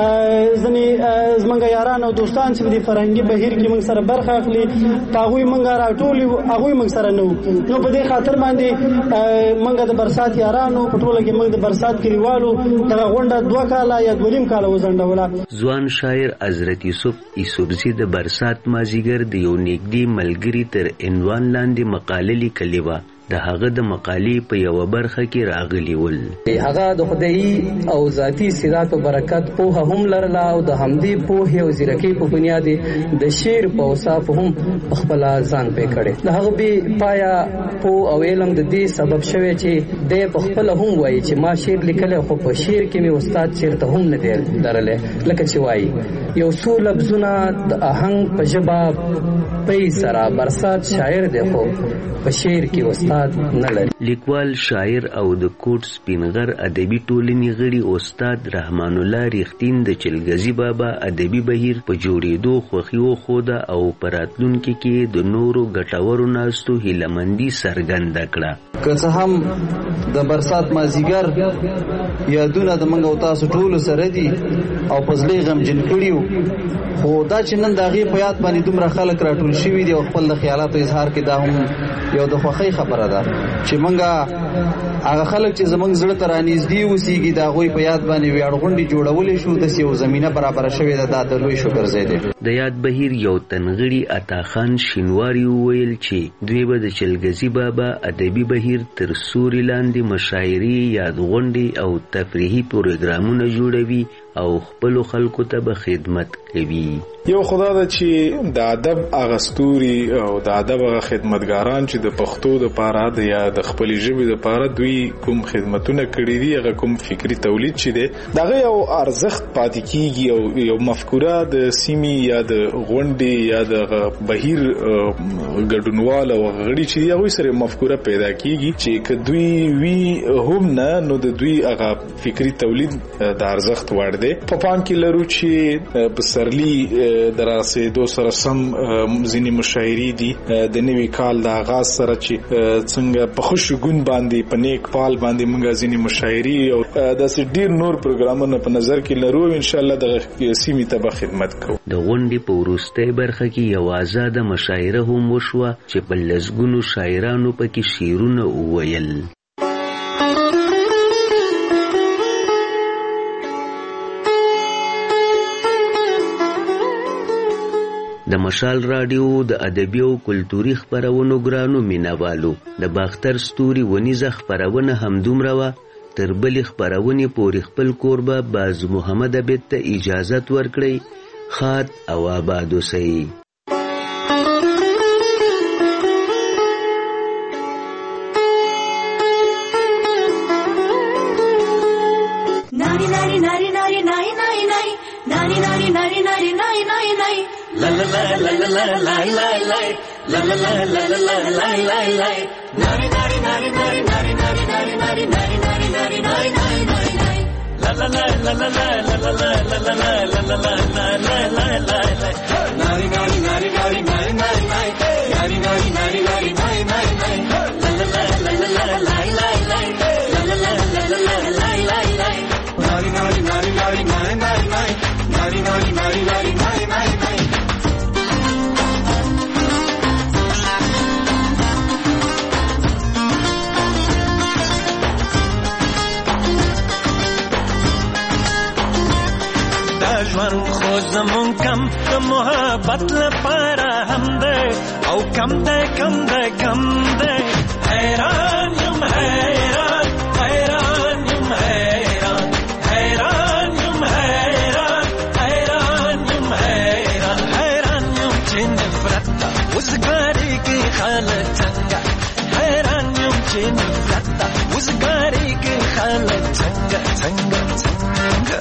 ځینې زموږ یاران او دوستان چې په دې فرهنګي بهیر کې موږ سره برخه اخلي، په هغوی موږ راټول یو، هغوی موږ سره نه وو. نو په دې خاطر باندې موږ د برسات یارانو په ټوله کې موږ د برسات کلیوالو دغه غونډه دوه کاله یا دوه نیم کاله وځنډوله. ځوان شاعر حضرت یوسف یوسفزي د برسات مازیګر د یو نږدې ملګري تر عنوان لاندې مقاله لیکلې وه. د هغه د مقالې په یوه برخه کې راغلي ول. هغه د خدایي او ذاتي صفات او برکت پوهه هم لرله او د همدې پوهې او ځیرکۍ په بنیاد د شعر په اوصاف هم خپل ځان پې کړي. د هغه بې پایه پوه او علم د دې سبب شوی چې دی په خپل هم وایي چې ما شعر لیکلی، خو په شعر کې مې استاد چیرته هم نه دی لرلی. لکه چې وایي یو څو لفظونه د آهنګ په ژبه پی سره برسات شاعر دی، خو په شعر کې استاد نه لري. لیکوال شاعر او د کوټ سپینغر ادبي ټولنې غړي استاد رحمان الله ریښتین د چلګزي بابا ادبي بهیر په جوړېدو خوښي وښوده او په راتلونکي کې د نورو ګټورو ناستو هیلهمندي څرګنده کړه. که څه هم د برسات مازیګر یادونه د موږ او تاسو ټولو سره دي او په زړه غمجن کړي وو، خو دا چې نن د هغې په یاد باندې دومره خلک راټول شوي دي او خپل د خیالاتو اظهار کې دا هم یو د خوښۍ خبره ده چې موږ هغه خلک چې زموږ زړه ته رانږدې اوسېږي د هغوی په یاد باندې ویاړ غونډې جوړولی شو، داسې یو زمینه برابره شوې ده. دا د لوی شکر ځای دی. د یاد بهیر یو تنغړي عطاخان شینواري وویل چې دوی به د چلګزي بابا ادبي بهیر تر سوري لاندې مشاعرې، یاد غونډې او تفریحي پروګرامونه جوړوي او خپلو خلکو ته به خدمت کوي. یو خدا ده چې د ادب هغه ستوري او د ادب هغه خدمتګاران چې د پښتو دپاره د یا د خپلې ژبې دپاره دوی کوم خدمتونه کړي دي، هغه کوم فکري تولید چې دی د هغه یو ارزښت پاتې کیږي او یو مفکوره د سیمې یا د غونډې یا د بهیر ګډونوال او غړي چې دی هغوی سره مفکوره پیدا کیږي چې که دوی وي هم نه، نو د دوی هغه فکري تولید د ارزښت وړ دی. په پام کې لرو چې په سرلي در رسېدو سره سم ځینې مشاعرې دي د نوي کال د آغاز سره چې څنګه په ښه شګون باندې په نیک پال باندې موږ ځینې مشاعرې او داسې ډېر نور پروګرامونه په نظر کې لرو. انشاءالله دغه سیمې ته به خدمت کوو. د غونډې په وروستۍ برخه کې یو آزاده مشاعره هم وشوه چې په لسګونو شاعرانو پکې شعرونه وویل. د مشال راډیو د ادبي او کلتوري خپرونو ګرانو مینوالو، د باختر ستوري ونیزه خپرونه همدومره وه. تر بلې خپرونې پورې خپل کوربه باز محمد عبید ته اجازت ورکړئ. ښاد او آباد اوسئ. La la la la la la la la la la la la la la la la la la nari nari nari nari nari nari nari nari nari nari nari nari nari nari la la la la la la la la la la la la la la la la la la la nari nari nari nari nari nari nari nari nari nari nari nari nari la la la la la la la la la la la la la la la la la la nari nari nari nari nari nari nari nari nari nari nari nari nari ژوند خو زمون کم د محبت لپاره هم دی او کم دی کم دی کم دی حیران یم حیران حیران یم حیران حیران یم حیران حیران یم حیران حیران یم چې نفرت ته وزګاري کې خلک څنګه حیران یم چې نفرت ته وزګاري کې خلک څنګه څنګه څنګه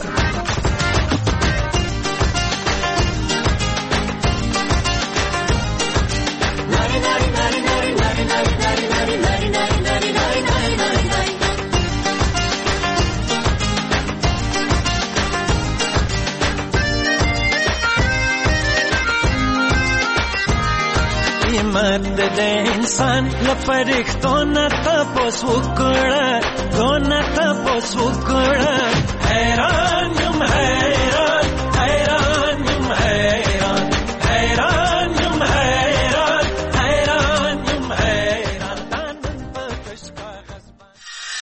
مرد د انسان لپرښتو نه تاسو وکړه دونه تاسو وکړه حیران یم حیران